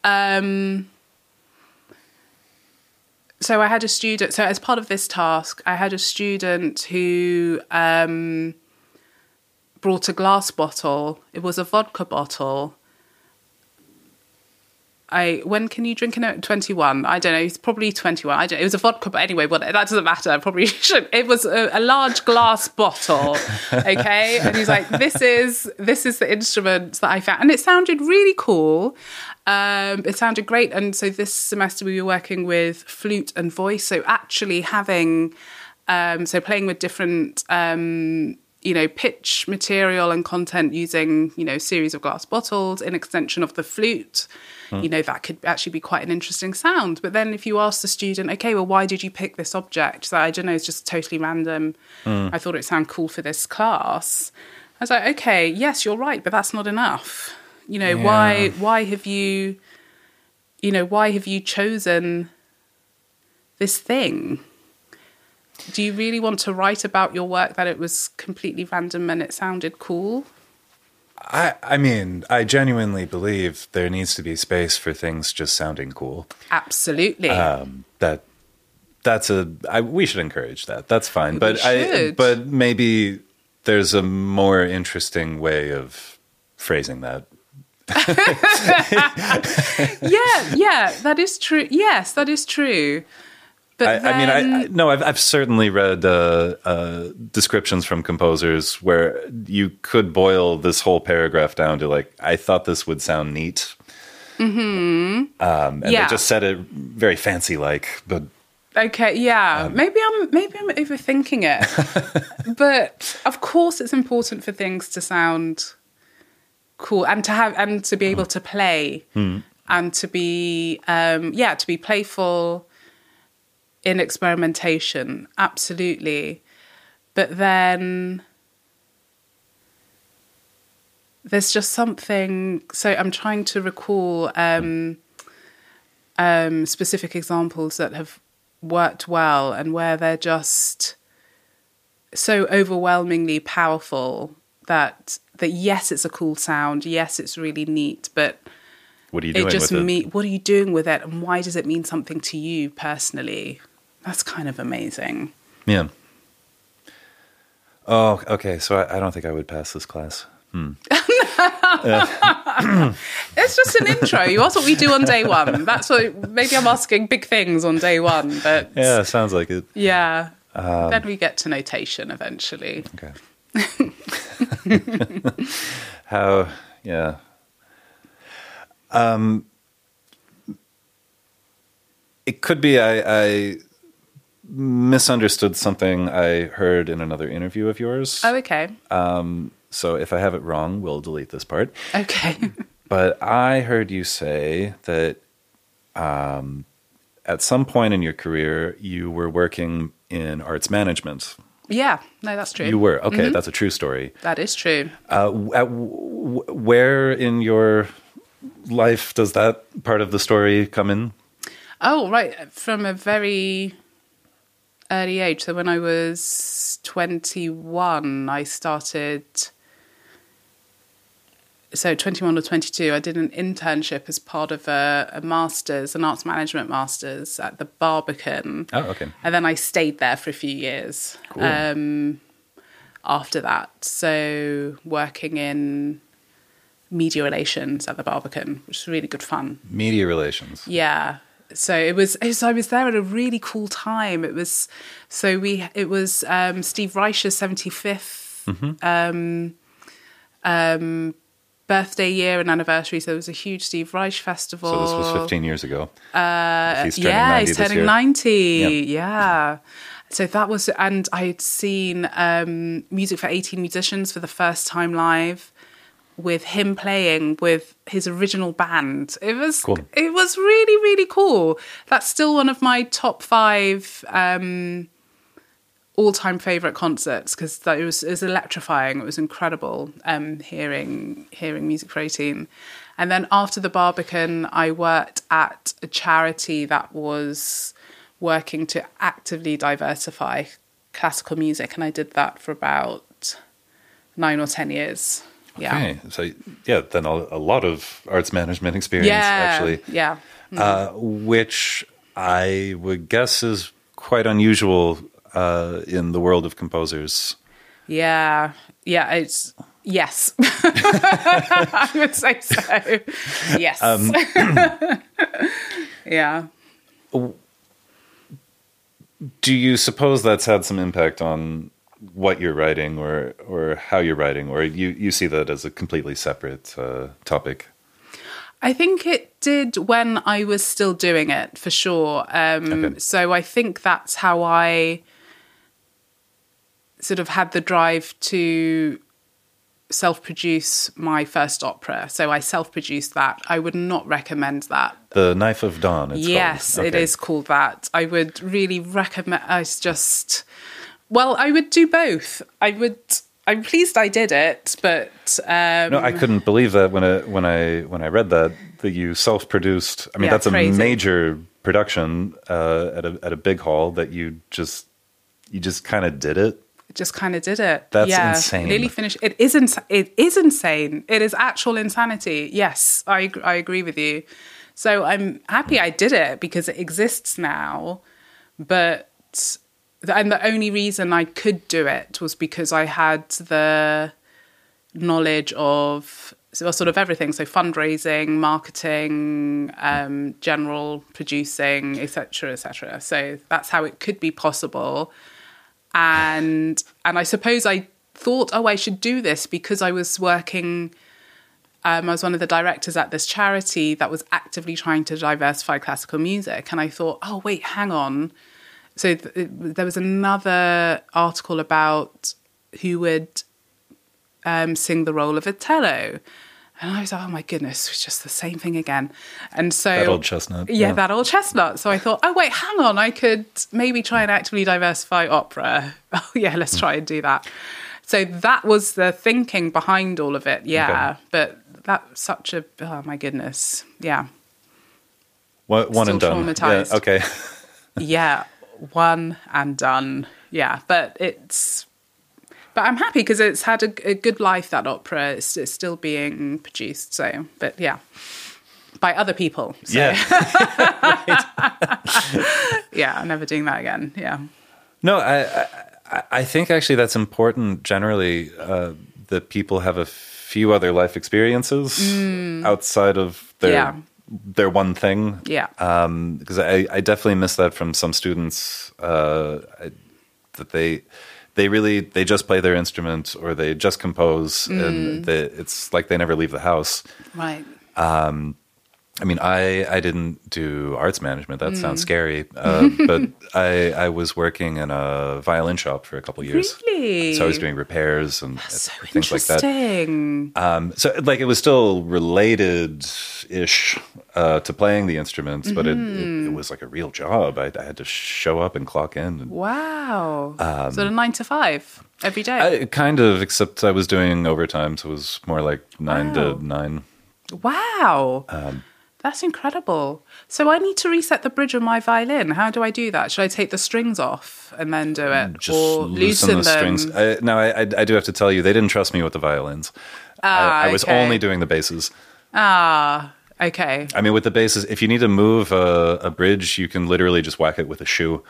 S3: so I had a student, so as part of this task, I had a student who brought a glass bottle. It was a vodka bottle. When can you drink in it? 21. I don't know. He's probably 21. It was a vodka, but anyway, well, that doesn't matter. I probably should. It was a large glass bottle. Okay. And he's like, this is the instrument that I found. And it sounded really cool. It sounded great. And so this semester we were working with flute and voice. So actually having, playing with different, pitch material and content using, a series of glass bottles in extension of the flute. That could actually be quite an interesting sound. But then if you ask the student, okay, well, why did you pick this object? So I don't know, it's just totally random. I thought it would sound cool for this class. I was like, okay, yes, you're right, but that's not enough. Why have you chosen this thing? Do you really want to write about your work that it was completely random and it sounded cool?
S2: I mean, I genuinely believe there needs to be space for things just sounding cool.
S3: Absolutely.
S2: We should encourage that. That's fine. But maybe there's a more interesting way of phrasing that.
S3: Yeah, that is true. Yes, that is true. But I've certainly read
S2: descriptions from composers where you could boil this whole paragraph down to like, I thought this would sound neat. Mm-hmm. And they just said it very fancy like, but
S3: okay, yeah. Maybe I'm overthinking it. But of course it's important for things to sound cool and to be able to play and to be playful in experimentation, absolutely. But then there's just something. So I'm trying to recall specific examples that have worked well and where they're just so overwhelmingly powerful that yes, it's a cool sound. Yes, it's really neat, but
S2: what are you doing with it?
S3: What are you doing with it, and why does it mean something to you personally? That's kind of amazing.
S2: Yeah. Oh, okay. So I don't think I would pass this class.
S3: It's just an intro. That's what we do on day one. That's what. Maybe I'm asking big things on day one, but
S2: yeah, sounds like it.
S3: Yeah. Then we get to notation eventually.
S2: Okay. How? Yeah. It could be I misunderstood something I heard in another interview of yours.
S3: Oh, okay.
S2: So if I have it wrong, we'll delete this part.
S3: Okay.
S2: But I heard you say that at some point in your career, you were working in arts management.
S3: Yeah, no, that's true.
S2: You were. Okay, that's a true story.
S3: That is true.
S2: Where in your life does that part of the story come in?
S3: Oh, right. From a very early age. So when I was 21, I started... So 21 or 22, I did an internship as part of a master's, an arts management master's at the Barbican.
S2: Oh, okay.
S3: And then I stayed there for a few years. Cool. After that. So working in media relations at the Barbican, which was really good fun.
S2: Media relations.
S3: Yeah. So I was there at a really cool time. It was Steve Reich's 75th birthday year and anniversary. So it was a huge Steve Reich festival.
S2: So this was 15 years ago.
S3: He's turning 90. Yeah. So that was, and I had seen Music for 18 Musicians for the first time live. with him playing with his original band. It was
S2: cool.
S3: It was really, really cool. That's still one of my top 5 all-time favourite concerts, because it was electrifying. It was incredible hearing music for 18. And then after the Barbican, I worked at a charity that was working to actively diversify classical music, and I did that for about 9 or 10 years. Yeah.
S2: Okay. So, yeah, then a lot of arts management experience, actually.
S3: Yeah.
S2: Which I would guess is quite unusual in the world of composers.
S3: Yeah. It's yes. I would say so. Yes. Yeah.
S2: Do you suppose that's had some impact on what you're writing or how you're writing, or you see that as a completely separate topic?
S3: I think it did when I was still doing it, for sure.
S2: Okay.
S3: So I think that's how I sort of had the drive to self-produce my first opera. So I self-produced that. I would not recommend that.
S2: The Knife of Dawn, it's
S3: yes,
S2: called. Okay.
S3: It is called that. I would really recommend. I would do both. I'm pleased I did it, but
S2: no, I couldn't believe that when I read that you self-produced. I mean, that's crazy. A major production at a big hall that you just kind of did it.
S3: Just kind of did it.
S2: That's insane.
S3: Nearly finished. It is insane. It is actual insanity. Yes, I agree with you. So I'm happy I did it because it exists now. And the only reason I could do it was because I had the knowledge of sort of everything. So fundraising, marketing, general producing, etc., etc. So that's how it could be possible. And I suppose I thought, I should do this because I was working. I was one of the directors at this charity that was actively trying to diversify classical music. And I thought, wait, hang on. So there was another article about who would sing the role of Otello. And I was like, oh my goodness, it's just the same thing again. And so
S2: that old chestnut.
S3: Yeah, that old chestnut. So I thought, wait, hang on, I could maybe try and actively diversify opera. Oh yeah, let's try and do that. So that was the thinking behind all of it. Yeah. Okay. But that's such a, oh my goodness. Yeah.
S2: One and done.
S3: Traumatized.
S2: Yeah, okay.
S3: Yeah, one and done. Yeah, but I'm happy because it's had a good life, that opera. It's still being produced. So, but yeah, by other people. So.
S2: Yeah.
S3: Yeah, I'm never doing that again. Yeah.
S2: No, I think actually that's important generally, that people have a few other life experiences outside of their one thing.
S3: Yeah.
S2: Because I definitely miss that from some students, that they just play their instrument or they just compose and it's like they never leave the house.
S3: Right.
S2: I mean, I didn't do arts management. That sounds scary. But I was working in a violin shop for a couple of years.
S3: Really?
S2: So I was doing repairs and things like that.
S3: Interesting.
S2: So like it was still related-ish to playing the instruments, but it was like a real job. I had to show up and clock in. And,
S3: wow. So 9 to 5 every day?
S2: Kind of, except I was doing overtime, so it was more like 9 to 9.
S3: Wow. That's incredible. So I need to reset the bridge on my violin. How do I do that? Should I take the strings off and then do it?
S2: Just
S3: or loosen
S2: the strings. I do have to tell you, they didn't trust me with the violins. I was only doing the basses.
S3: Okay.
S2: I mean, with the basses, if you need to move a bridge, you can literally just whack it with a shoe.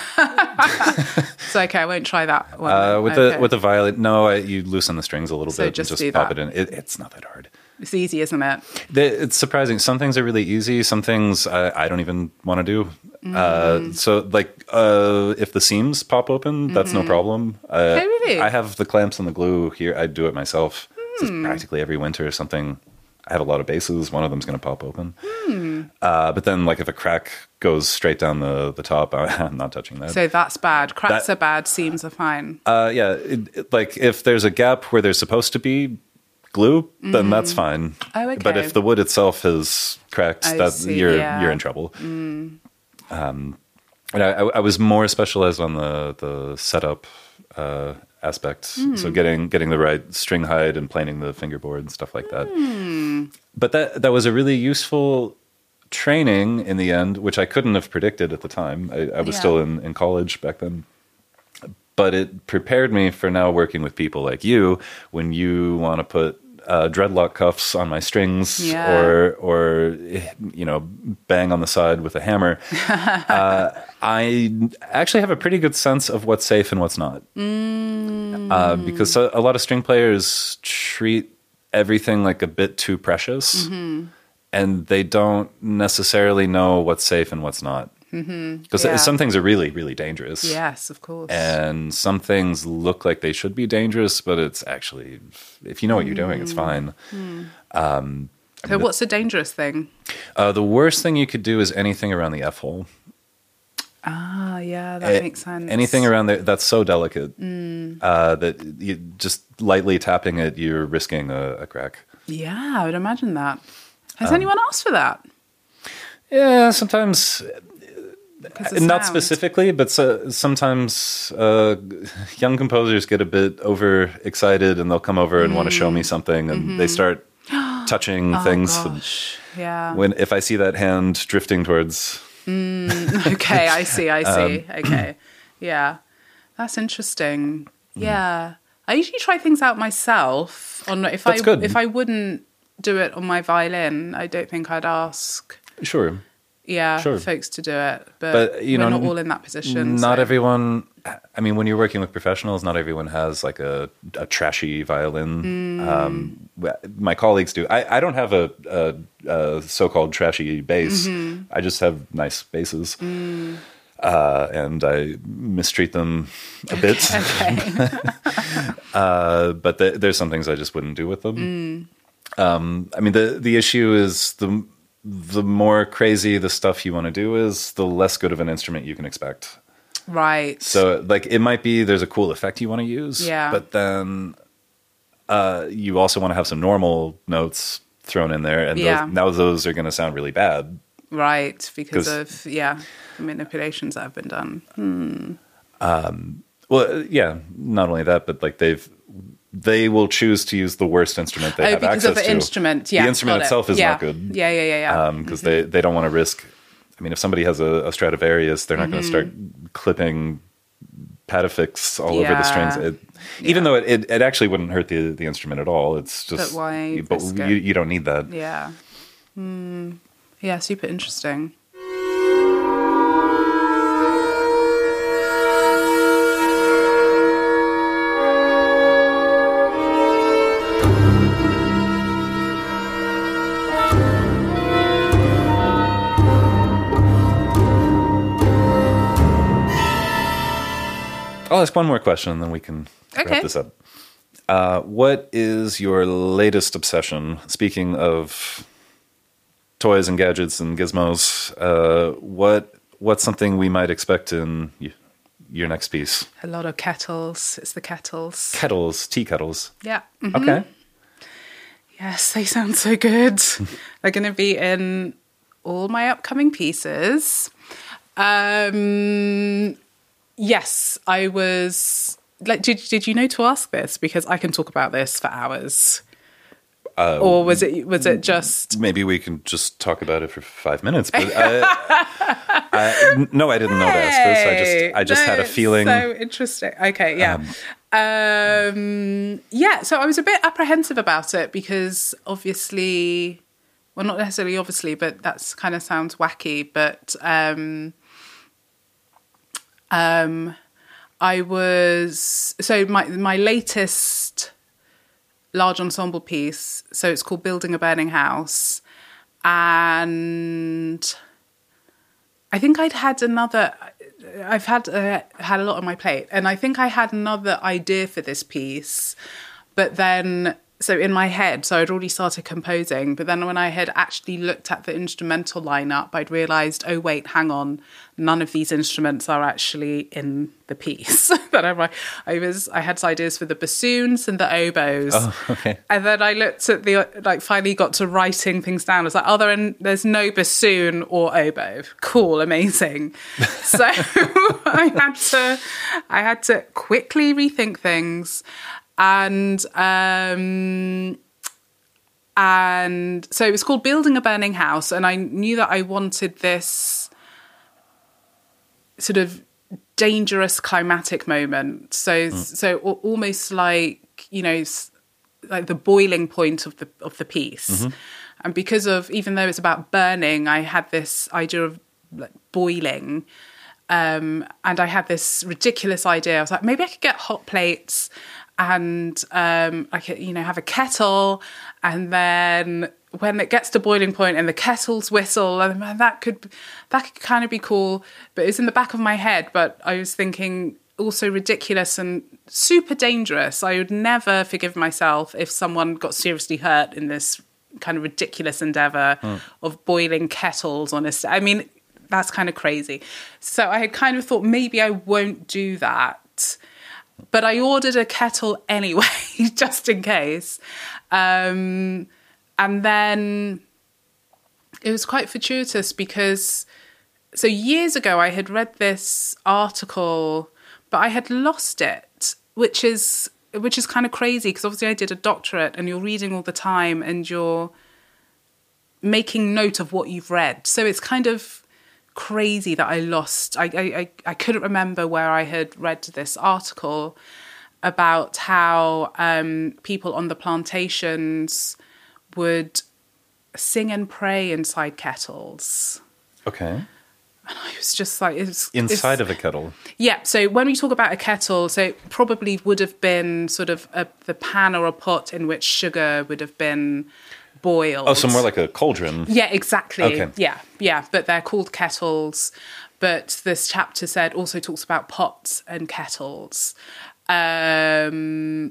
S3: So, okay, I won't try that one.
S2: With the violin, no, you loosen the strings a little bit
S3: just
S2: and just pop it in. It's not that hard.
S3: It's easy, isn't it?
S2: It's surprising. Some things are really easy. Some things I don't even want to do. So, like, if the seams pop open, that's no problem.
S3: Really?
S2: I have the clamps and the glue here. I do it myself. This is practically every winter or something. I have a lot of basses. One of them's going to pop open. But then, like, if a crack goes straight down the top, I'm not touching that.
S3: So that's bad. Cracks are bad. Seams are fine.
S2: Yeah. Like, if there's a gap where there's supposed to be glue, then that's fine.
S3: Oh, okay.
S2: But if the wood itself is cracked, you're in trouble. And I was more specialized on the setup aspect, so getting the right string height and planing the fingerboard and stuff like that. But that was a really useful training in the end, which I couldn't have predicted at the time. I was still in college back then. But it prepared me for now working with people like you when you want to put dreadlock cuffs on my strings or bang on the side with a hammer. I actually have a pretty good sense of what's safe and what's not. Because a lot of string players treat everything like a bit too precious, and they don't necessarily know what's safe and what's not. Because some things are really, really dangerous.
S3: Yes, of course.
S2: And some things look like they should be dangerous, but it's actually, if you know what you're doing, it's fine.
S3: So what's a dangerous thing?
S2: The worst thing you could do is anything around the F-hole.
S3: Ah, yeah, that makes sense.
S2: Anything around there, that's so delicate that you just lightly tapping it, you're risking a crack.
S3: Yeah, I would imagine that. Has anyone asked for that?
S2: Yeah, sometimes... Not specifically, but sometimes young composers get a bit overexcited and they'll come over and want to show me something, and they start touching things.
S3: Gosh. Yeah.
S2: If I see that hand drifting towards...
S3: Okay, I see. Okay. Yeah. That's interesting. Yeah. I usually try things out myself. If I wouldn't do it on my violin, I don't think I'd ask...
S2: Sure.
S3: Yeah,
S2: sure.
S3: folks to do it, but we're not all in that position.
S2: Not everyone. I mean, when you're working with professionals, not everyone has like a trashy violin. My colleagues do. I don't have a so-called trashy bass. I just have nice basses, and I mistreat them a bit.
S3: Okay.
S2: But there's some things I just wouldn't do with them. I mean, the issue is the more crazy the stuff you want to do is, the less good of an instrument you can expect.
S3: Right.
S2: So, like, it might be there's a cool effect you want to use,
S3: yeah.
S2: But then you also want to have some normal notes thrown in there, and those are going to sound really bad.
S3: Right, because of, the manipulations that have been done.
S2: Well, yeah, not only that, but, like, they will choose to use the worst instrument they have access to.
S3: Because of the instrument, yeah.
S2: The instrument itself is not good.
S3: Yeah.
S2: Because they don't want to risk... I mean, if somebody has a Stradivarius, they're not going to start clipping Patafix all over the strings. Even though it actually wouldn't hurt the instrument at all. It's just...
S3: But why?
S2: But you don't need that.
S3: Yeah. Yeah, super interesting.
S2: I'll ask one more question and then we can wrap this up. What is your latest obsession? Speaking of toys and gadgets and gizmos, what's something we might expect in your next piece?
S3: A lot of kettles. It's the kettles.
S2: Kettles, tea kettles.
S3: Yeah.
S2: Okay.
S3: Yes, they sound so good. They're going to be in all my upcoming pieces. Yes, I was... Like, did you know to ask this? Because I can talk about this for hours. Or was it just...
S2: Maybe we can just talk about it for 5 minutes. But no, I didn't know to ask this. I just had a feeling...
S3: So interesting. Okay, yeah. So I was a bit apprehensive about it because obviously... Well, not necessarily obviously, but that's kind of sounds wacky. But... I was... So my latest large ensemble piece, so it's called Building a Burning House. And I think I've had a lot on my plate. And I think I had another idea for this piece. But then so in my head, so I'd already started composing, but then when I had actually looked at the instrumental lineup, I'd realised, oh wait, hang on, none of these instruments are actually in the piece. That I had ideas for the bassoons and the oboes.
S4: Oh, okay.
S3: And then I looked at finally got to writing things down. I was like, there's no bassoon or oboe. Cool, amazing. So I had to quickly rethink things. And so it was called Building a Burning House, and I knew that I wanted this sort of dangerous climatic moment. So almost like, like the boiling point of the piece. Mm-hmm. And because of, even though it's about burning, I had this idea of like boiling. And I had this ridiculous idea. I was like, maybe I could get hot plates and I could, have a kettle, and then when it gets to boiling point and the kettle's whistle, and that could kind of be cool. But it's in the back of my head. But I was thinking also ridiculous and super dangerous. I would never forgive myself if someone got seriously hurt in this kind of ridiculous endeavor of boiling kettles on I mean, that's kind of crazy. So I had kind of thought maybe I won't do that. But I ordered a kettle anyway, just in case. And then it was quite fortuitous because, so years ago I had read this article, but I had lost it, which is kind of crazy because obviously I did a doctorate and you're reading all the time and you're making note of what you've read. So it's kind of crazy that I lost. I couldn't remember where I had read this article about how people on the plantations would sing and pray inside kettles.
S4: Okay.
S3: And I was just like,
S4: inside of a kettle.
S3: Yeah. So when we talk about a kettle, so it probably would have been sort of the pan or a pot in which sugar would have been boiled.
S4: Oh, so more like a cauldron.
S3: Yeah, exactly.
S4: Okay.
S3: Yeah. But they're called kettles. But this chapter also talks about pots and kettles. And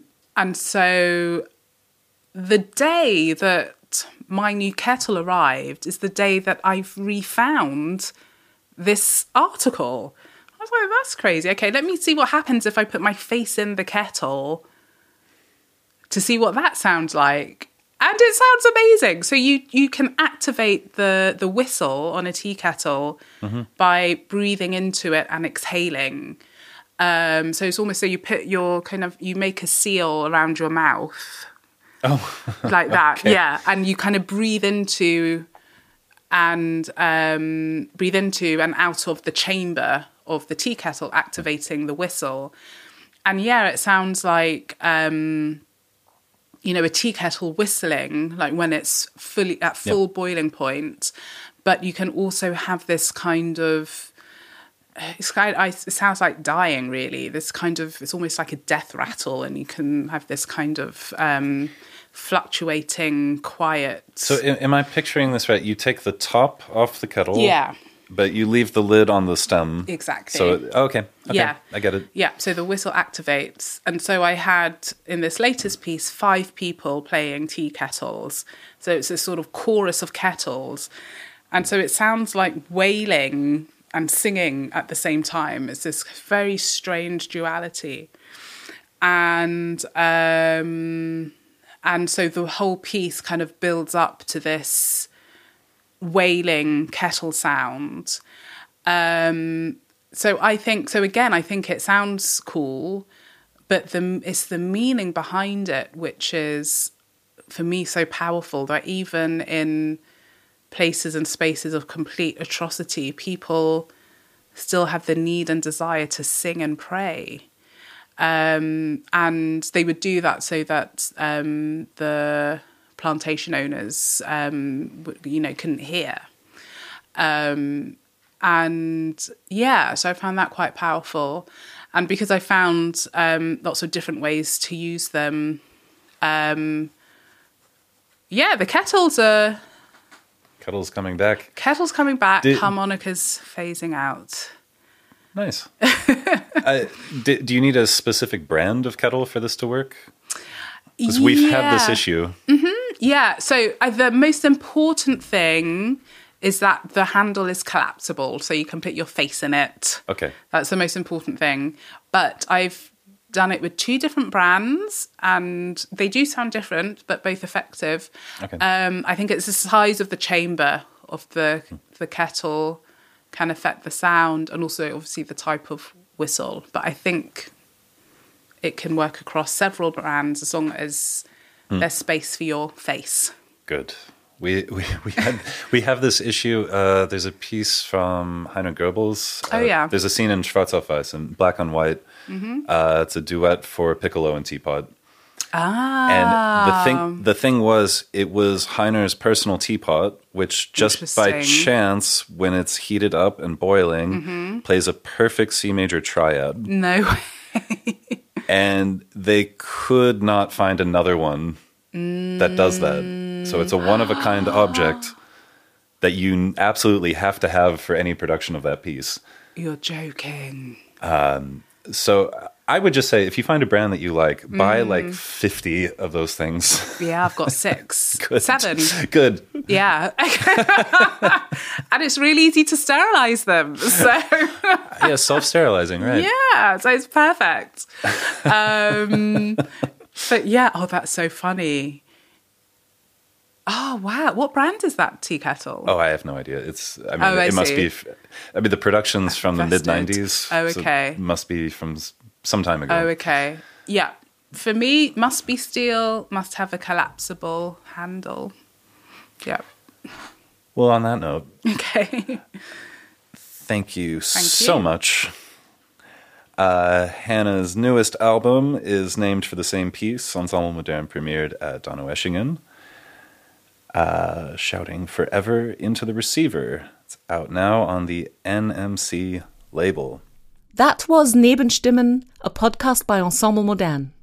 S3: so the day that my new kettle arrived is the day that I've refound this article. I was like, that's crazy. Okay, let me see what happens if I put my face in the kettle to see what that sounds like. And it sounds amazing. So you can activate the whistle on a tea kettle by breathing into it and exhaling. So it's almost so you make a seal around your mouth.
S4: Oh,
S3: like that.
S4: Okay.
S3: Yeah. And you kind of breathe into and out of the chamber of the tea kettle, activating the whistle. And yeah, it sounds like, a tea kettle whistling, like when it's fully at full boiling point. But you can also have this kind of, it sounds like dying, really. This kind of, it's almost like a death rattle, and you can have this kind of fluctuating quiet.
S4: So am I picturing this right? You take the top off the kettle.
S3: Yeah.
S4: But you leave the lid on the stem.
S3: Exactly.
S4: So, okay.
S3: Yeah.
S4: I get it.
S3: Yeah, so the whistle activates. And so I had, in this latest piece, 5 people playing tea kettles. So it's a sort of chorus of kettles. And so it sounds like wailing and singing at the same time. It's this very strange duality. And so the whole piece kind of builds up to this wailing kettle sound. So I think it sounds cool, but it's the meaning behind it which is, for me, so powerful, that even in places and spaces of complete atrocity, people still have the need and desire to sing and pray. And they would do that so that the plantation owners, couldn't hear. And yeah, so I found that quite powerful. And because I found lots of different ways to use them, the kettles are...
S4: Kettle's coming back.
S3: Kettle's coming back, harmonica's phasing out.
S4: Nice. Do you need a specific brand of kettle for this to work?
S2: Because we've had this issue.
S3: Yeah, so the most important thing is that the handle is collapsible, so you can put your face in it.
S2: Okay.
S3: That's the most important thing. But I've done it with 2 different brands, and they do sound different, but both effective.
S2: Okay.
S3: I think it's the size of the chamber of the kettle can affect the sound, and also obviously the type of whistle. But I think it can work across several brands as long as there's space for your face.
S2: Good. We have this issue. There's a piece from Heiner Goebbels. There's a scene in Schwarz auf Weiß, in black on white. It's a duet for piccolo and teapot. And the thing was, it was Heiner's personal teapot, which just by chance, when it's heated up and boiling, plays a perfect C major triad.
S3: No way.
S2: And they could not find another one that does that. So it's a one-of-a-kind object that you absolutely have to have for any production of that piece.
S3: You're joking.
S2: So I would just say, if you find a brand that you like, buy like 50 of those things.
S3: Yeah, I've got 6.
S2: Good.
S3: 7.
S2: Good.
S3: Yeah. And it's really easy to sterilize them. So
S2: yeah, self-sterilizing, right?
S3: Yeah, so it's perfect. But yeah, that's so funny. Oh, wow. What brand is that tea kettle?
S2: Oh, I have no idea. It must be, the production's from the mid-90s.
S3: Oh, okay.
S2: So it must be from some time ago.
S3: Oh, okay. Yeah. For me, must be steel, must have a collapsible handle. Yeah.
S2: Well, on that note.
S3: Okay.
S2: Thank you so much. Hannah's newest album is named for the same piece. Ensemble Modern premiered at Donaueschingen. Shouting Forever into the Receiver. It's out now on the NMC label.
S1: That was Nebenstimmen, a podcast by Ensemble Modern.